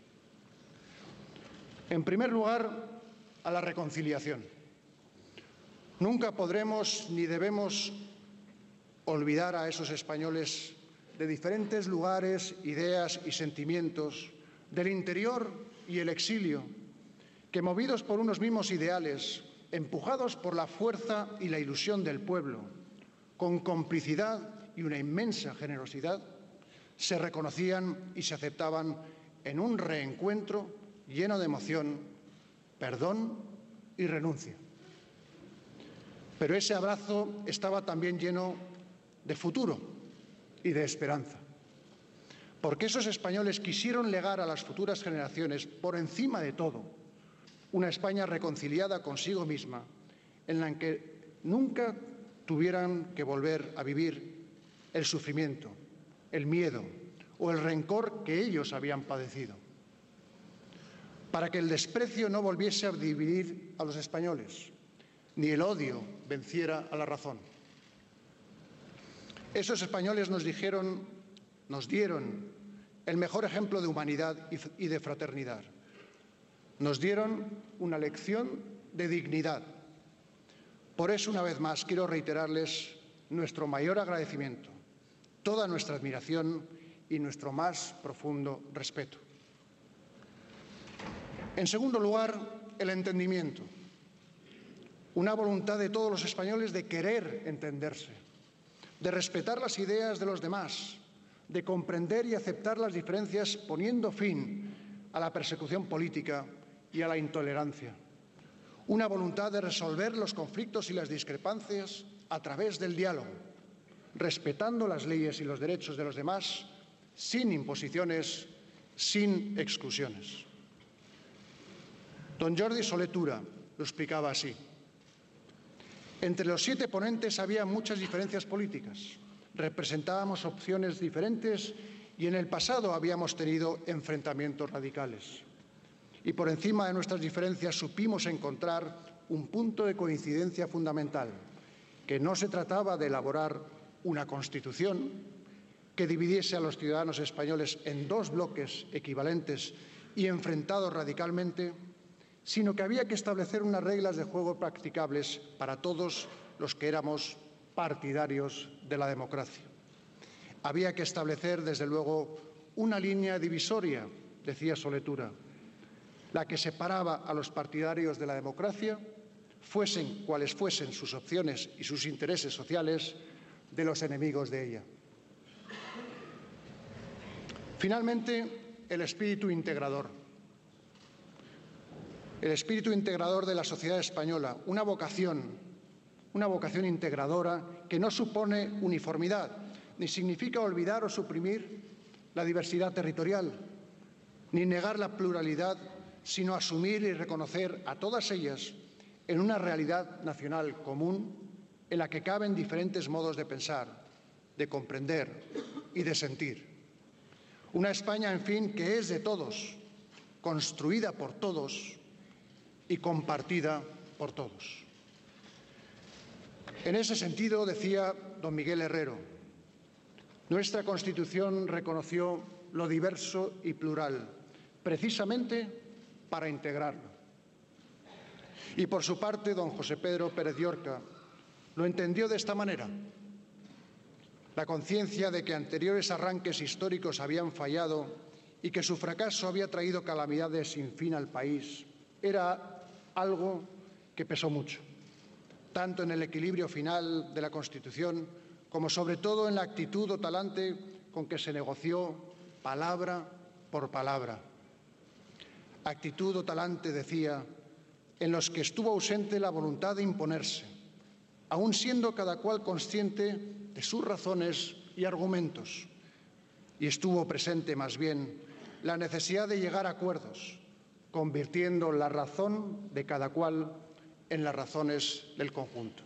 En primer lugar, a la reconciliación. Nunca podremos ni debemos olvidar a esos españoles de diferentes lugares, ideas y sentimientos, del interior y el exilio, que movidos por unos mismos ideales, empujados por la fuerza y la ilusión del pueblo, con complicidad y una inmensa generosidad, se reconocían y se aceptaban en un reencuentro lleno de emoción, perdón y renuncia. Pero ese abrazo estaba también lleno de futuro y de esperanza, porque esos españoles quisieron legar a las futuras generaciones, por encima de todo, una España reconciliada consigo misma, en la que nunca tuvieran que volver a vivir el sufrimiento, el miedo o el rencor que ellos habían padecido, para que el desprecio no volviese a dividir a los españoles, ni el odio venciera a la razón. Esos españoles nos dieron el mejor ejemplo de humanidad y de fraternidad. Nos dieron una lección de dignidad. Por eso, una vez más, quiero reiterarles nuestro mayor agradecimiento, toda nuestra admiración y nuestro más profundo respeto. En segundo lugar, el entendimiento. Una voluntad de todos los españoles de querer entenderse, de respetar las ideas de los demás, de comprender y aceptar las diferencias poniendo fin a la persecución política y a la intolerancia. Una voluntad de resolver los conflictos y las discrepancias a través del diálogo, respetando las leyes y los derechos de los demás, sin imposiciones, sin exclusiones. Don Jordi Solé Tura lo explicaba así. Entre los 7 ponentes había muchas diferencias políticas. Representábamos opciones diferentes y en el pasado habíamos tenido enfrentamientos radicales. Y por encima de nuestras diferencias supimos encontrar un punto de coincidencia fundamental, que no se trataba de elaborar una Constitución que dividiese a los ciudadanos españoles en 2 bloques equivalentes y enfrentados radicalmente, sino que había que establecer unas reglas de juego practicables para todos los que éramos partidarios de la democracia. Había que establecer, desde luego, una línea divisoria, decía Solé Tura, la que separaba a los partidarios de la democracia, fuesen cuales fuesen sus opciones y sus intereses sociales, de los enemigos de ella. Finalmente, el espíritu integrador. El espíritu integrador de la sociedad española, una vocación integradora que no supone uniformidad, ni significa olvidar o suprimir la diversidad territorial, ni negar la pluralidad, sino asumir y reconocer a todas ellas en una realidad nacional común en la que caben diferentes modos de pensar, de comprender y de sentir. Una España, en fin, que es de todos, construida por todos y compartida por todos. En ese sentido, decía don Miguel Herrero, nuestra Constitución reconoció lo diverso y plural, precisamente para integrarlo. Y por su parte, don José Pedro Pérez Llorca lo entendió de esta manera. La conciencia de que anteriores arranques históricos habían fallado y que su fracaso había traído calamidades sin fin al país era algo que pesó mucho, tanto en el equilibrio final de la Constitución como sobre todo en la actitud o talante con que se negoció palabra por palabra. Actitud o talante, decía, en los que estuvo ausente la voluntad de imponerse, aun siendo cada cual consciente de sus razones y argumentos, y estuvo presente más bien la necesidad de llegar a acuerdos, convirtiendo la razón de cada cual en las razones del conjunto.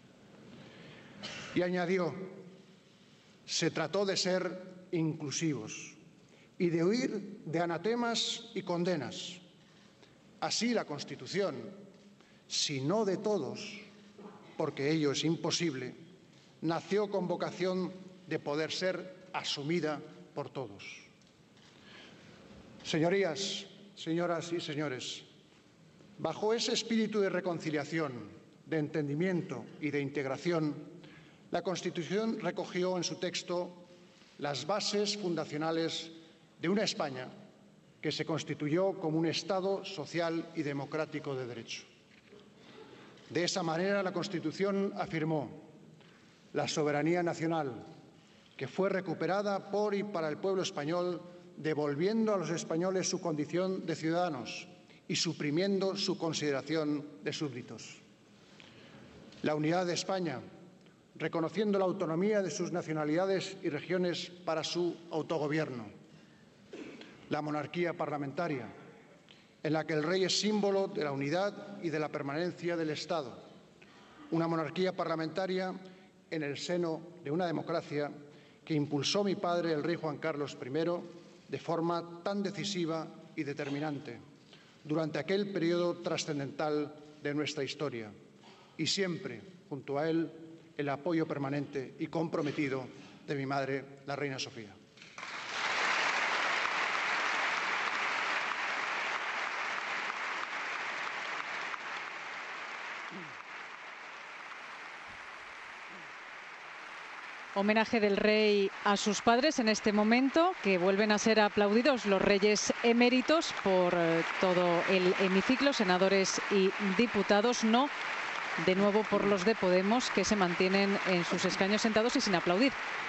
Y añadió, se trató de ser inclusivos y de huir de anatemas y condenas. Así la Constitución, si no de todos, porque ello es imposible, nació con vocación de poder ser asumida por todos. Señorías, señoras y señores, bajo ese espíritu de reconciliación, de entendimiento y de integración, la Constitución recogió en su texto las bases fundacionales de una España que se constituyó como un Estado social y democrático de derecho. De esa manera, la Constitución afirmó la soberanía nacional, que fue recuperada por y para el pueblo español, devolviendo a los españoles su condición de ciudadanos y suprimiendo su consideración de súbditos. La unidad de España, reconociendo la autonomía de sus nacionalidades y regiones para su autogobierno. La monarquía parlamentaria, en la que el rey es símbolo de la unidad y de la permanencia del Estado. Una monarquía parlamentaria en el seno de una democracia que impulsó mi padre, el rey Juan Carlos I, de forma tan decisiva y determinante durante aquel periodo trascendental de nuestra historia. Y siempre, junto a él, el apoyo permanente y comprometido de mi madre, la reina Sofía. Homenaje del rey a sus padres en este momento, que vuelven a ser aplaudidos los reyes eméritos por todo el hemiciclo, senadores y diputados, no de nuevo por los de Podemos, que se mantienen en sus escaños sentados y sin aplaudir.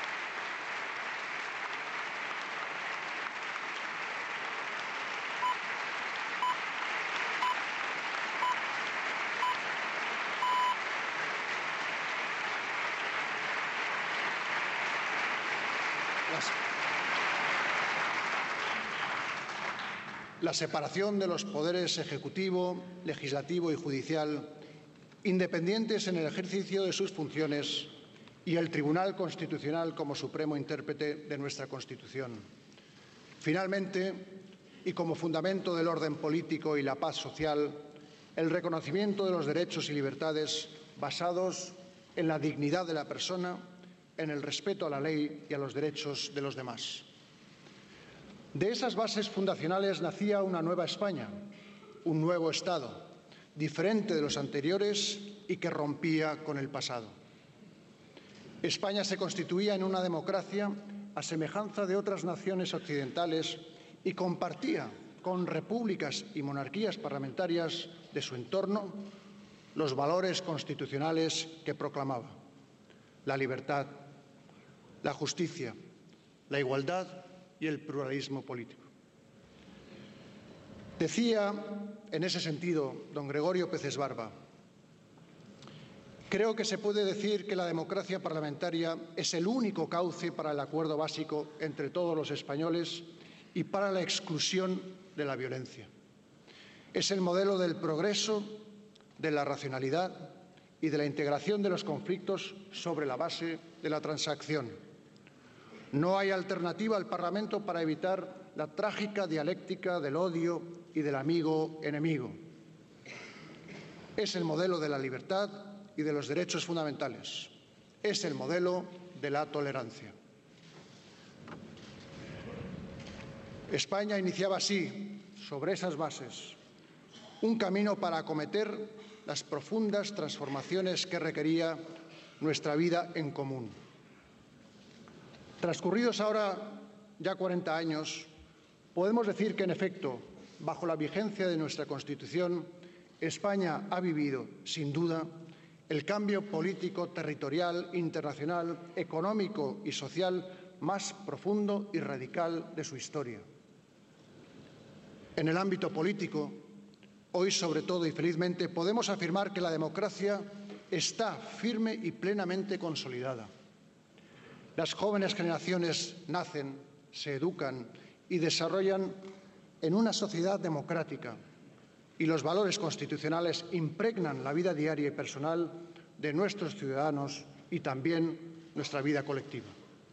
La separación de los poderes ejecutivo, legislativo y judicial, independientes en el ejercicio de sus funciones, y el Tribunal Constitucional como supremo intérprete de nuestra Constitución. Finalmente, y como fundamento del orden político y la paz social, el reconocimiento de los derechos y libertades basados en la dignidad de la persona, en el respeto a la ley y a los derechos de los demás. De esas bases fundacionales nacía una nueva España, un nuevo Estado, diferente de los anteriores y que rompía con el pasado. España se constituía en una democracia a semejanza de otras naciones occidentales y compartía con repúblicas y monarquías parlamentarias de su entorno los valores constitucionales que proclamaba: la libertad, la justicia, la igualdad y el pluralismo político. Decía en ese sentido don Gregorio Peces Barba: creo que se puede decir que la democracia parlamentaria es el único cauce para el acuerdo básico entre todos los españoles y para la exclusión de la violencia. Es el modelo del progreso, de la racionalidad y de la integración de los conflictos sobre la base de la transacción. No hay alternativa al Parlamento para evitar la trágica dialéctica del odio y del amigo-enemigo. Es el modelo de la libertad y de los derechos fundamentales. Es el modelo de la tolerancia. España iniciaba así, sobre esas bases, un camino para acometer las profundas transformaciones que requería nuestra vida en común. Transcurridos ahora ya 40 años, podemos decir que, en efecto, bajo la vigencia de nuestra Constitución, España ha vivido, sin duda, el cambio político, territorial, internacional, económico y social más profundo y radical de su historia. En el ámbito político, hoy sobre todo y felizmente, podemos afirmar que la democracia está firme y plenamente consolidada. Las jóvenes generaciones nacen, se educan y desarrollan en una sociedad democrática, y los valores constitucionales impregnan la vida diaria y personal de nuestros ciudadanos y también nuestra vida colectiva.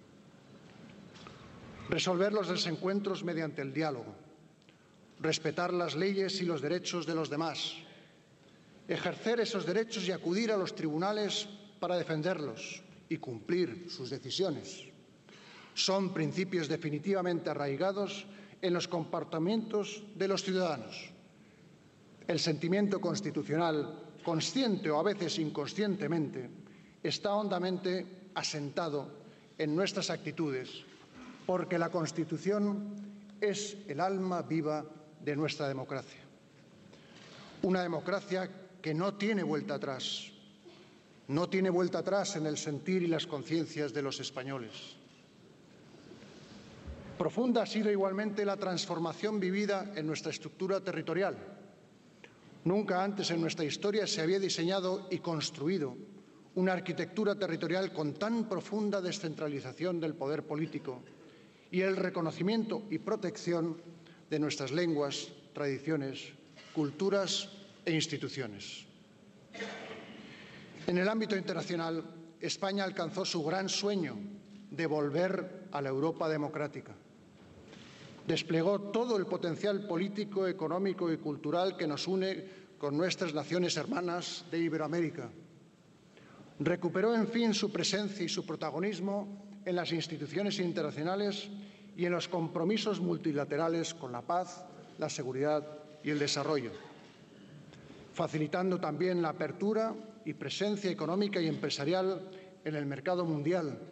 Resolver los desencuentros mediante el diálogo, respetar las leyes y los derechos de los demás, ejercer esos derechos y acudir a los tribunales para defenderlos y cumplir sus decisiones, son principios definitivamente arraigados en los comportamientos de los ciudadanos. El sentimiento constitucional, consciente o a veces inconscientemente, está hondamente asentado en nuestras actitudes, porque la Constitución es el alma viva de nuestra democracia. Una democracia que no tiene vuelta atrás. No tiene vuelta atrás en el sentir y las conciencias de los españoles. Profunda ha sido igualmente la transformación vivida en nuestra estructura territorial. Nunca antes en nuestra historia se había diseñado y construido una arquitectura territorial con tan profunda descentralización del poder político y el reconocimiento y protección de nuestras lenguas, tradiciones, culturas e instituciones. En el ámbito internacional, España alcanzó su gran sueño de volver a la Europa democrática. Desplegó todo el potencial político, económico y cultural que nos une con nuestras naciones hermanas de Iberoamérica. Recuperó, en fin, su presencia y su protagonismo en las instituciones internacionales y en los compromisos multilaterales con la paz, la seguridad y el desarrollo, facilitando también la apertura y presencia económica y empresarial en el mercado mundial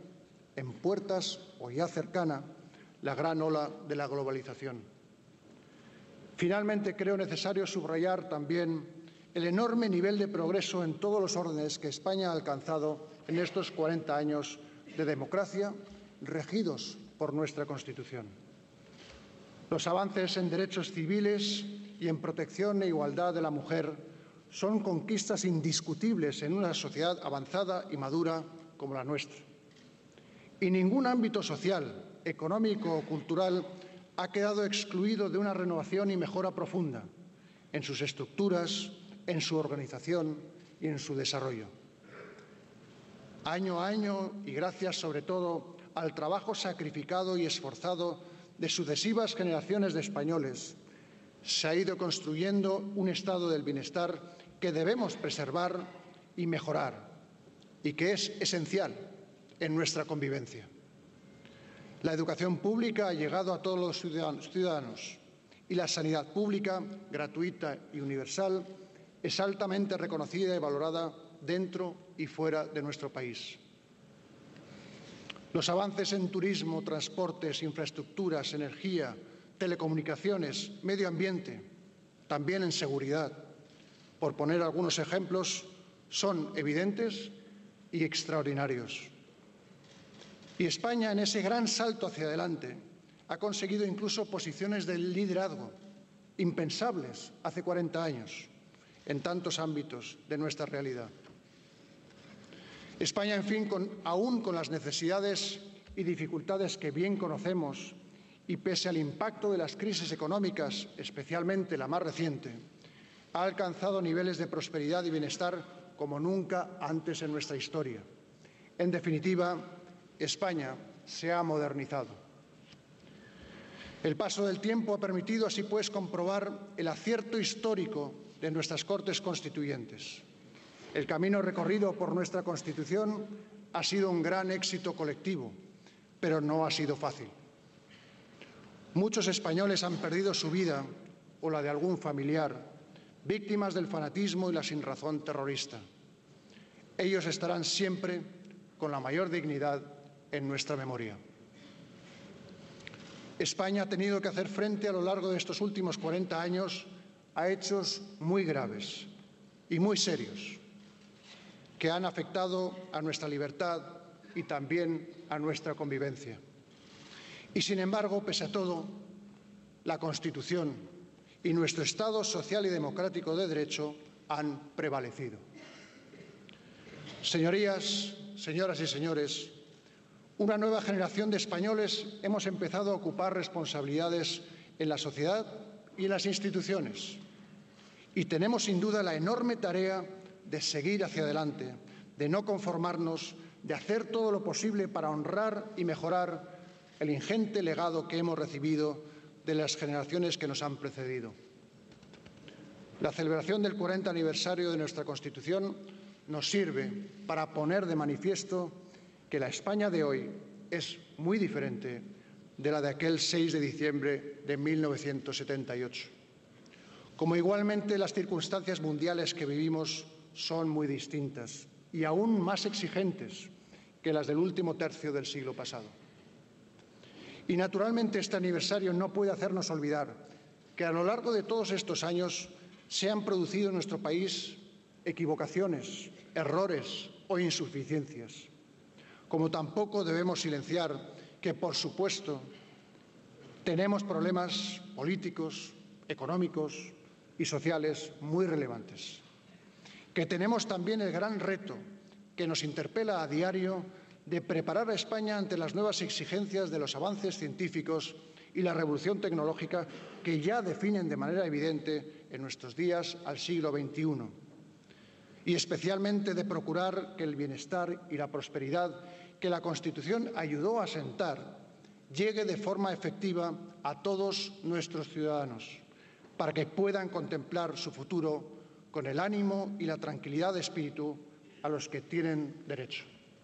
en puertas o ya cercana, la gran ola de la globalización. Finalmente, creo necesario subrayar también el enorme nivel de progreso en todos los órdenes que España ha alcanzado en estos 40 años de democracia, regidos por nuestra Constitución. Los avances en derechos civiles y en protección e igualdad de la mujer son conquistas indiscutibles en una sociedad avanzada y madura como la nuestra. Y ningún ámbito social, económico o cultural ha quedado excluido de una renovación y mejora profunda en sus estructuras, en su organización y en su desarrollo. Año a año, y gracias sobre todo al trabajo sacrificado y esforzado de sucesivas generaciones de españoles, se ha ido construyendo un estado del bienestar que debemos preservar y mejorar, y que es esencial en nuestra convivencia. La educación pública ha llegado a todos los ciudadanos y la sanidad pública, gratuita y universal, es altamente reconocida y valorada dentro y fuera de nuestro país. Los avances en turismo, transportes, infraestructuras, energía, telecomunicaciones, medio ambiente, también en seguridad, por poner algunos ejemplos, son evidentes y extraordinarios. Y España, en ese gran salto hacia adelante, ha conseguido incluso posiciones de liderazgo impensables hace 40 años en tantos ámbitos de nuestra realidad. España, en fin, aún con las necesidades y dificultades que bien conocemos y pese al impacto de las crisis económicas, especialmente la más reciente, ha alcanzado niveles de prosperidad y bienestar como nunca antes en nuestra historia. En definitiva, España se ha modernizado. El paso del tiempo ha permitido, así pues, comprobar el acierto histórico de nuestras Cortes Constituyentes. El camino recorrido por nuestra Constitución ha sido un gran éxito colectivo, pero no ha sido fácil. Muchos españoles han perdido su vida o la de algún familiar, víctimas del fanatismo y la sinrazón terrorista. Ellos estarán siempre con la mayor dignidad en nuestra memoria. España ha tenido que hacer frente a lo largo de estos últimos 40 años a hechos muy graves y muy serios que han afectado a nuestra libertad y también a nuestra convivencia. Y, sin embargo, pese a todo, la Constitución y nuestro Estado social y democrático de derecho han prevalecido. Señorías, señoras y señores, una nueva generación de españoles hemos empezado a ocupar responsabilidades en la sociedad y en las instituciones. Y tenemos, sin duda, la enorme tarea de seguir hacia adelante, de no conformarnos, de hacer todo lo posible para honrar y mejorar el ingente legado que hemos recibido de las generaciones que nos han precedido. La celebración del 40 aniversario de nuestra Constitución nos sirve para poner de manifiesto que la España de hoy es muy diferente de la de aquel 6 de diciembre de 1978. Como igualmente las circunstancias mundiales que vivimos son muy distintas y aún más exigentes que las del último tercio del siglo pasado. Y naturalmente este aniversario no puede hacernos olvidar que a lo largo de todos estos años se han producido en nuestro país equivocaciones, errores o insuficiencias. Como tampoco debemos silenciar que, por supuesto, tenemos problemas políticos, económicos y sociales muy relevantes. Que tenemos también el gran reto que nos interpela a diario de preparar a España ante las nuevas exigencias de los avances científicos y la revolución tecnológica que ya definen de manera evidente en nuestros días al siglo XXI. Y especialmente de procurar que el bienestar y la prosperidad que la Constitución ayudó a asentar llegue de forma efectiva a todos nuestros ciudadanos, para que puedan contemplar su futuro con el ánimo y la tranquilidad de espíritu a los que tienen derecho.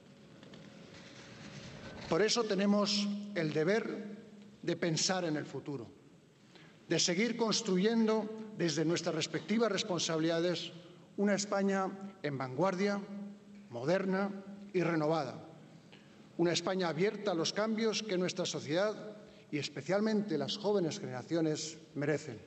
Por eso tenemos el deber de pensar en el futuro, de seguir construyendo desde nuestras respectivas responsabilidades una España en vanguardia, moderna y renovada, una España abierta a los cambios que nuestra sociedad y especialmente las jóvenes generaciones merecen.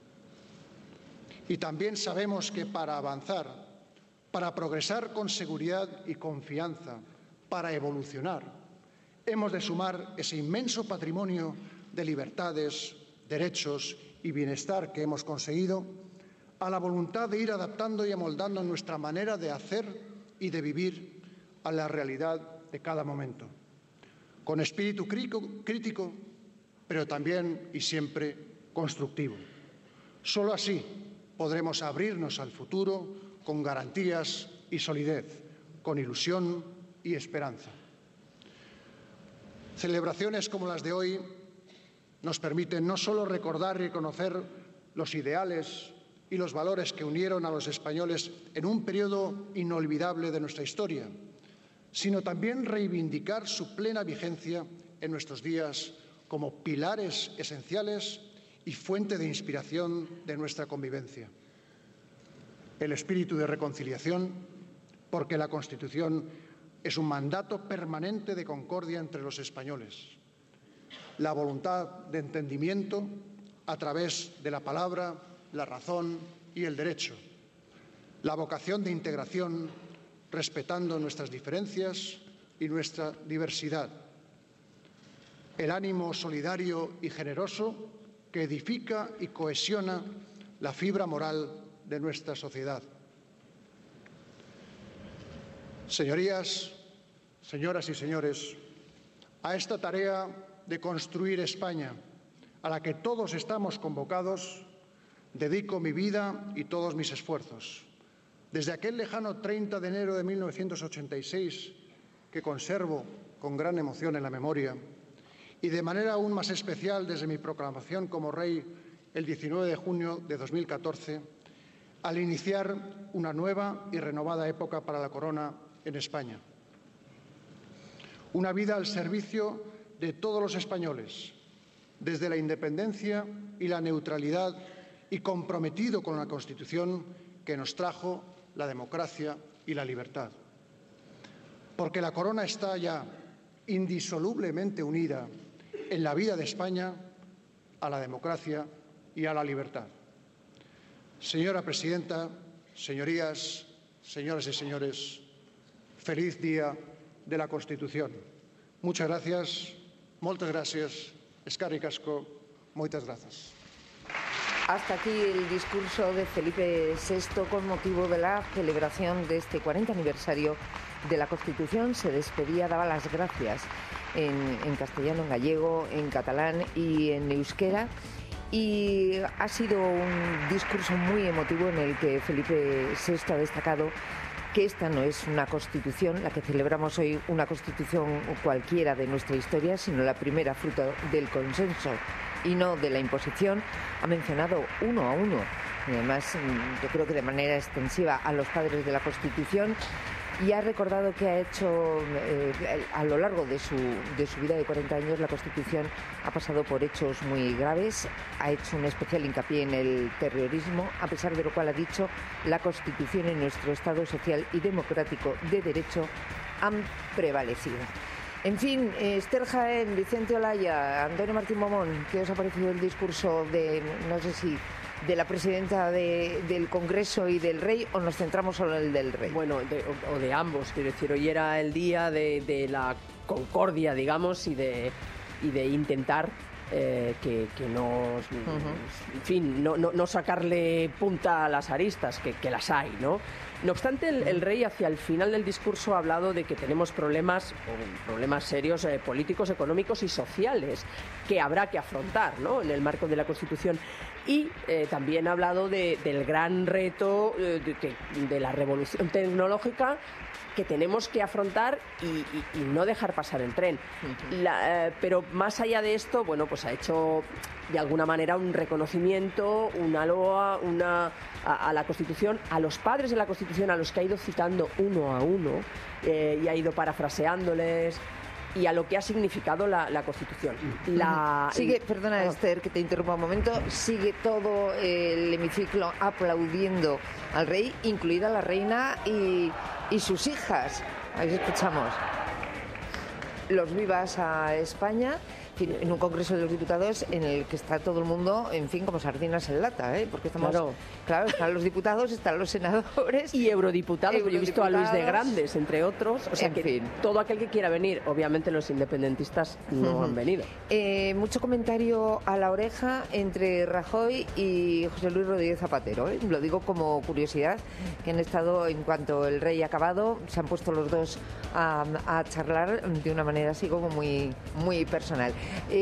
Y también sabemos que para avanzar, para progresar con seguridad y confianza, para evolucionar, hemos de sumar ese inmenso patrimonio de libertades, derechos y bienestar que hemos conseguido a la voluntad de ir adaptando y amoldando nuestra manera de hacer y de vivir a la realidad de cada momento, con espíritu crítico, pero también y siempre constructivo. Solo así podremos abrirnos al futuro con garantías y solidez, con ilusión y esperanza. Celebraciones como las de hoy nos permiten no solo recordar y reconocer los ideales y los valores que unieron a los españoles en un periodo inolvidable de nuestra historia, sino también reivindicar su plena vigencia en nuestros días como pilares esenciales y fuente de inspiración de nuestra convivencia. El espíritu de reconciliación, porque la Constitución es un mandato permanente de concordia entre los españoles. La voluntad de entendimiento a través de la palabra, la razón y el derecho. La vocación de integración respetando nuestras diferencias y nuestra diversidad. El ánimo solidario y generoso que edifica y cohesiona la fibra moral de nuestra sociedad. Señorías, señoras y señores, a esta tarea de construir España, a la que todos estamos convocados, dedico mi vida y todos mis esfuerzos. Desde aquel lejano 30 de enero de 1986, que conservo con gran emoción en la memoria, y de manera aún más especial desde mi proclamación como rey el 19 de junio de 2014, al iniciar una nueva y renovada época para la corona en España. Una vida al servicio de todos los españoles, desde la independencia y la neutralidad y comprometido con la Constitución que nos trajo la democracia y la libertad. Porque la corona está ya indisolublemente unida en la vida de España a la democracia y a la libertad. Señora presidenta, señorías, señoras y señores, feliz Día de la Constitución. Muchas gracias, moltes gràcies, eskerrik asko, moitas gracias. Hasta aquí el discurso de Felipe VI con motivo de la celebración de este 40 aniversario de la Constitución. Se despedía, daba las gracias en castellano, en gallego, en catalán y en euskera. Y ha sido un discurso muy emotivo en el que Felipe VI ha destacado que esta no es una constitución, la que celebramos hoy, una constitución cualquiera de nuestra historia, sino la primera fruto del consenso y no de la imposición. Ha mencionado uno a uno, y además yo creo que de manera extensiva, a los padres de la Constitución, y ha recordado que ha hecho a lo largo de su vida de 40 años la Constitución ha pasado por hechos muy graves, ha hecho un especial hincapié en el terrorismo, a pesar de lo cual ha dicho la Constitución y nuestro Estado social y democrático de derecho han prevalecido. En fin, Esther Jaén, Vicente Olaya, Antonio Martín Momón, ¿qué os ha parecido el discurso de, no sé si de la presidenta del Congreso y del Rey, o nos centramos solo en el del Rey? Bueno, o de ambos, quiero decir, hoy era el día de la concordia, digamos, y de intentar que no, en fin, no sacarle punta a las aristas, que las hay, ¿no? No obstante, el rey hacia el final del discurso ha hablado de que tenemos problemas serios políticos, económicos y sociales que habrá que afrontar, ¿no?, en el marco de la Constitución. Y también ha hablado del gran reto de la revolución tecnológica que tenemos que afrontar y no dejar pasar el tren. Pero más allá de esto, bueno, pues ha hecho de alguna manera un reconocimiento, una loa, a la Constitución, a los padres de la Constitución, a los que ha ido citando uno a uno y ha ido parafraseándoles, y a lo que ha significado la Constitución. Sigue, perdona Esther, que te interrumpa un momento, sigue todo el hemiciclo aplaudiendo al rey, incluida la reina y sus hijas. Ahí escuchamos. los vivas a España, en un Congreso de los Diputados en el que está todo el mundo, en fin, como sardinas en lata, porque estamos... Claro, están los diputados, están los senadores... Y eurodiputados, yo he visto a Luis de Grandes, entre otros, o sea en que fin. Todo aquel que quiera venir, obviamente los independentistas no han venido. Mucho comentario a la oreja entre Rajoy y José Luis Rodríguez Zapatero, lo digo como curiosidad, que han estado, en cuanto el rey ha acabado, se han puesto los dos a charlar de una manera así como muy, muy personal.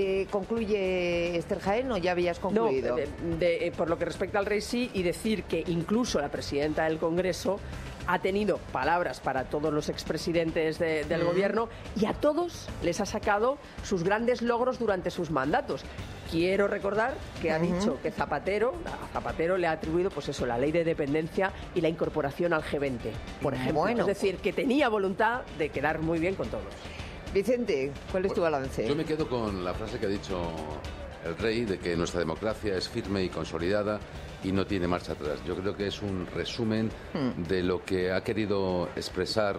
¿Concluye Esther Jaén o ya habías concluido? No, por lo que respecta al rey sí, y decir que incluso la presidenta del Congreso ha tenido palabras para todos los expresidentes del gobierno y a todos les ha sacado sus grandes logros durante sus mandatos. Quiero recordar que ha dicho que a Zapatero le ha atribuido pues eso, la ley de dependencia y la incorporación al G20, por ejemplo. Es decir, que tenía voluntad de quedar muy bien con todos. Vicente, ¿cuál es tu balance? Yo me quedo con la frase que ha dicho el rey de que nuestra democracia es firme y consolidada y no tiene marcha atrás. Yo creo que es un resumen de lo que ha querido expresar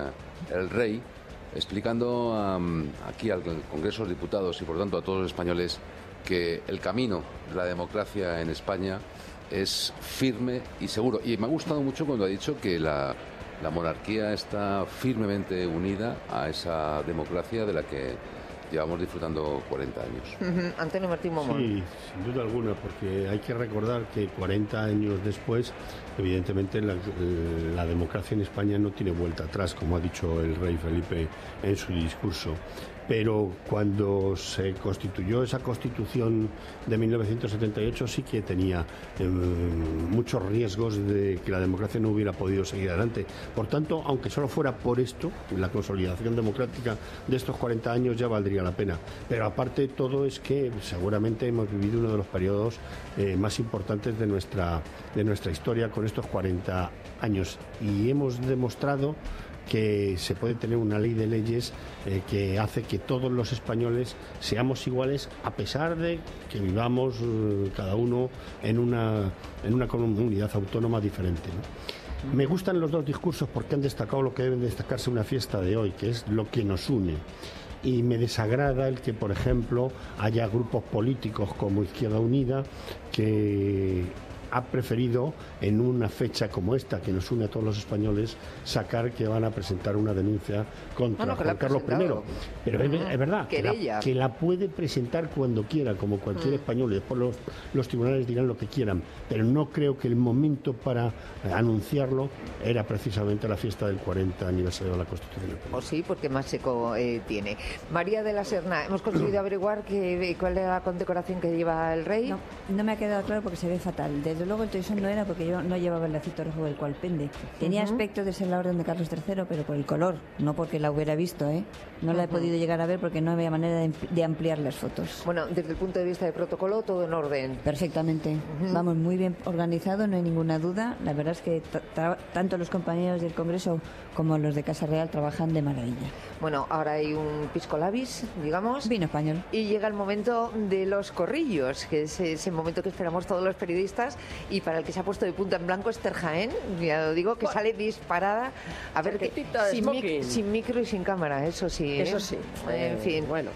el rey, explicando aquí al Congreso de los Diputados y por tanto a todos los españoles que el camino de la democracia en España es firme y seguro. Y me ha gustado mucho cuando ha dicho que la monarquía está firmemente unida a esa democracia de la que llevamos disfrutando 40 años. Antonio Martín Momón. Sí, sin duda alguna, porque hay que recordar que 40 años después, evidentemente la democracia en España no tiene vuelta atrás, como ha dicho el rey Felipe en su discurso. Pero cuando se constituyó esa Constitución de 1978 sí que tenía muchos riesgos de que la democracia no hubiera podido seguir adelante. Por tanto, aunque solo fuera por esto, la consolidación democrática de estos 40 años ya valdría la pena. Pero aparte de todo es que seguramente hemos vivido uno de los periodos más importantes de nuestra historia con estos 40 años. Y hemos demostrado que se puede tener una ley de leyes que hace que todos los españoles seamos iguales a pesar de que vivamos cada uno en una comunidad autónoma diferente, ¿no? Me gustan los dos discursos porque han destacado lo que debe destacarse una fiesta de hoy, que es lo que nos une. Y me desagrada el que, por ejemplo, haya grupos políticos como Izquierda Unida que ha preferido en una fecha como esta que nos une a todos los españoles sacar que van a presentar una denuncia contra Juan Carlos I. Pero es verdad que la puede presentar cuando quiera, como cualquier español, y después los tribunales dirán lo que quieran, pero no creo que el momento para anunciarlo era precisamente la fiesta del 40 aniversario de la Constitución. O sí, porque más seco tiene. María de la Serna, hemos conseguido averiguar cuál es la condecoración que lleva el rey. No me ha quedado claro porque se ve fatal. Desde luego el toisón no era porque yo no llevaba el lacito rojo del cual pende. Tenía aspecto de ser la orden de Carlos III, pero por el color, no porque la hubiera visto, ¿eh? No la he podido llegar a ver porque no había manera de ampliar las fotos. Bueno, desde el punto de vista de protocolo, todo en orden. Perfectamente. Vamos, muy bien organizado, no hay ninguna duda. La verdad es que tanto los compañeros del Congreso como los de Casa Real trabajan de maravilla. Bueno, ahora hay un pisco labis, digamos. Vino español. Y llega el momento de los corrillos, que es ese momento que esperamos todos los periodistas y para el que se ha puesto de punta en blanco Esther Jaén, ya lo digo, que sale disparada. A ver, que sin micro y sin cámara, eso sí. Eso sí. En fin, bueno.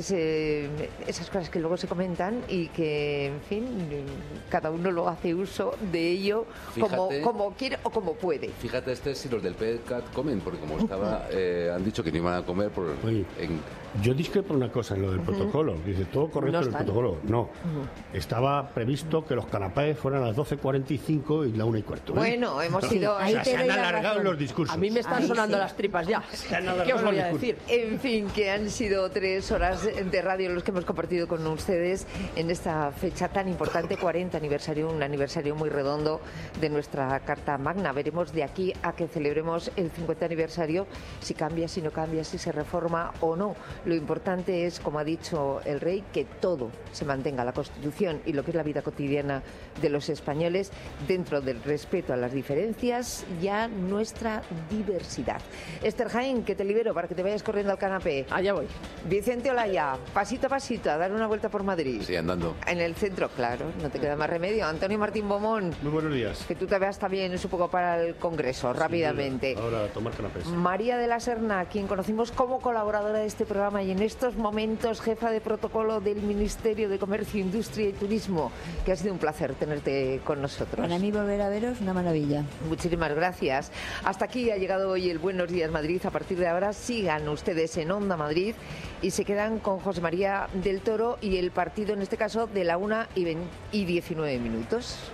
Esas cosas que luego se comentan y que, en fin, cada uno lo hace uso de ello como quiere o como puede. Fíjate, si los del PEDCAT comen, porque como estaba, han dicho que no iban a comer por... Yo discrepo una cosa en lo del protocolo. Dice, todo correcto en el protocolo. No. Estaba previsto que los canapés fueran a las 12:45 y la 1:15. Bueno, hemos ido... se han alargado los discursos. A mí me están sonando las tripas ya. ¿Qué os voy a decir? En fin, que han sido 3 horas de radio los que hemos compartido con ustedes en esta fecha tan importante, 40 aniversario, un aniversario muy redondo de nuestra Carta Magna. Veremos de aquí a que celebremos el 50 aniversario si cambia, si no cambia, si se reforma o no. Lo importante es, como ha dicho el rey, que todo se mantenga, la Constitución y lo que es la vida cotidiana de los españoles, dentro del respeto a las diferencias y a nuestra diversidad. Esther Jaén, que te libero para que te vayas corriendo al canapé. Allá voy. Vicente Olaya, pasito a pasito, a dar una vuelta por Madrid. Sí, andando. En el centro, claro, no te queda más remedio. Antonio Martín Beaumont. Muy buenos días. Que tú te veas también un poco para el Congreso, rápidamente. Ahora a tomar canapés. María de la Serna, quien conocimos como colaboradora de este programa y en estos momentos jefa de protocolo del Ministerio de Comercio, Industria y Turismo, que ha sido un placer tenerte con nosotros. Para mí volver a veros, una maravilla. Muchísimas gracias. Hasta aquí ha llegado hoy el Buenos Días Madrid. A partir de ahora sigan ustedes en Onda Madrid y se quedan con José María del Toro y el partido, en este caso, de la 1:19.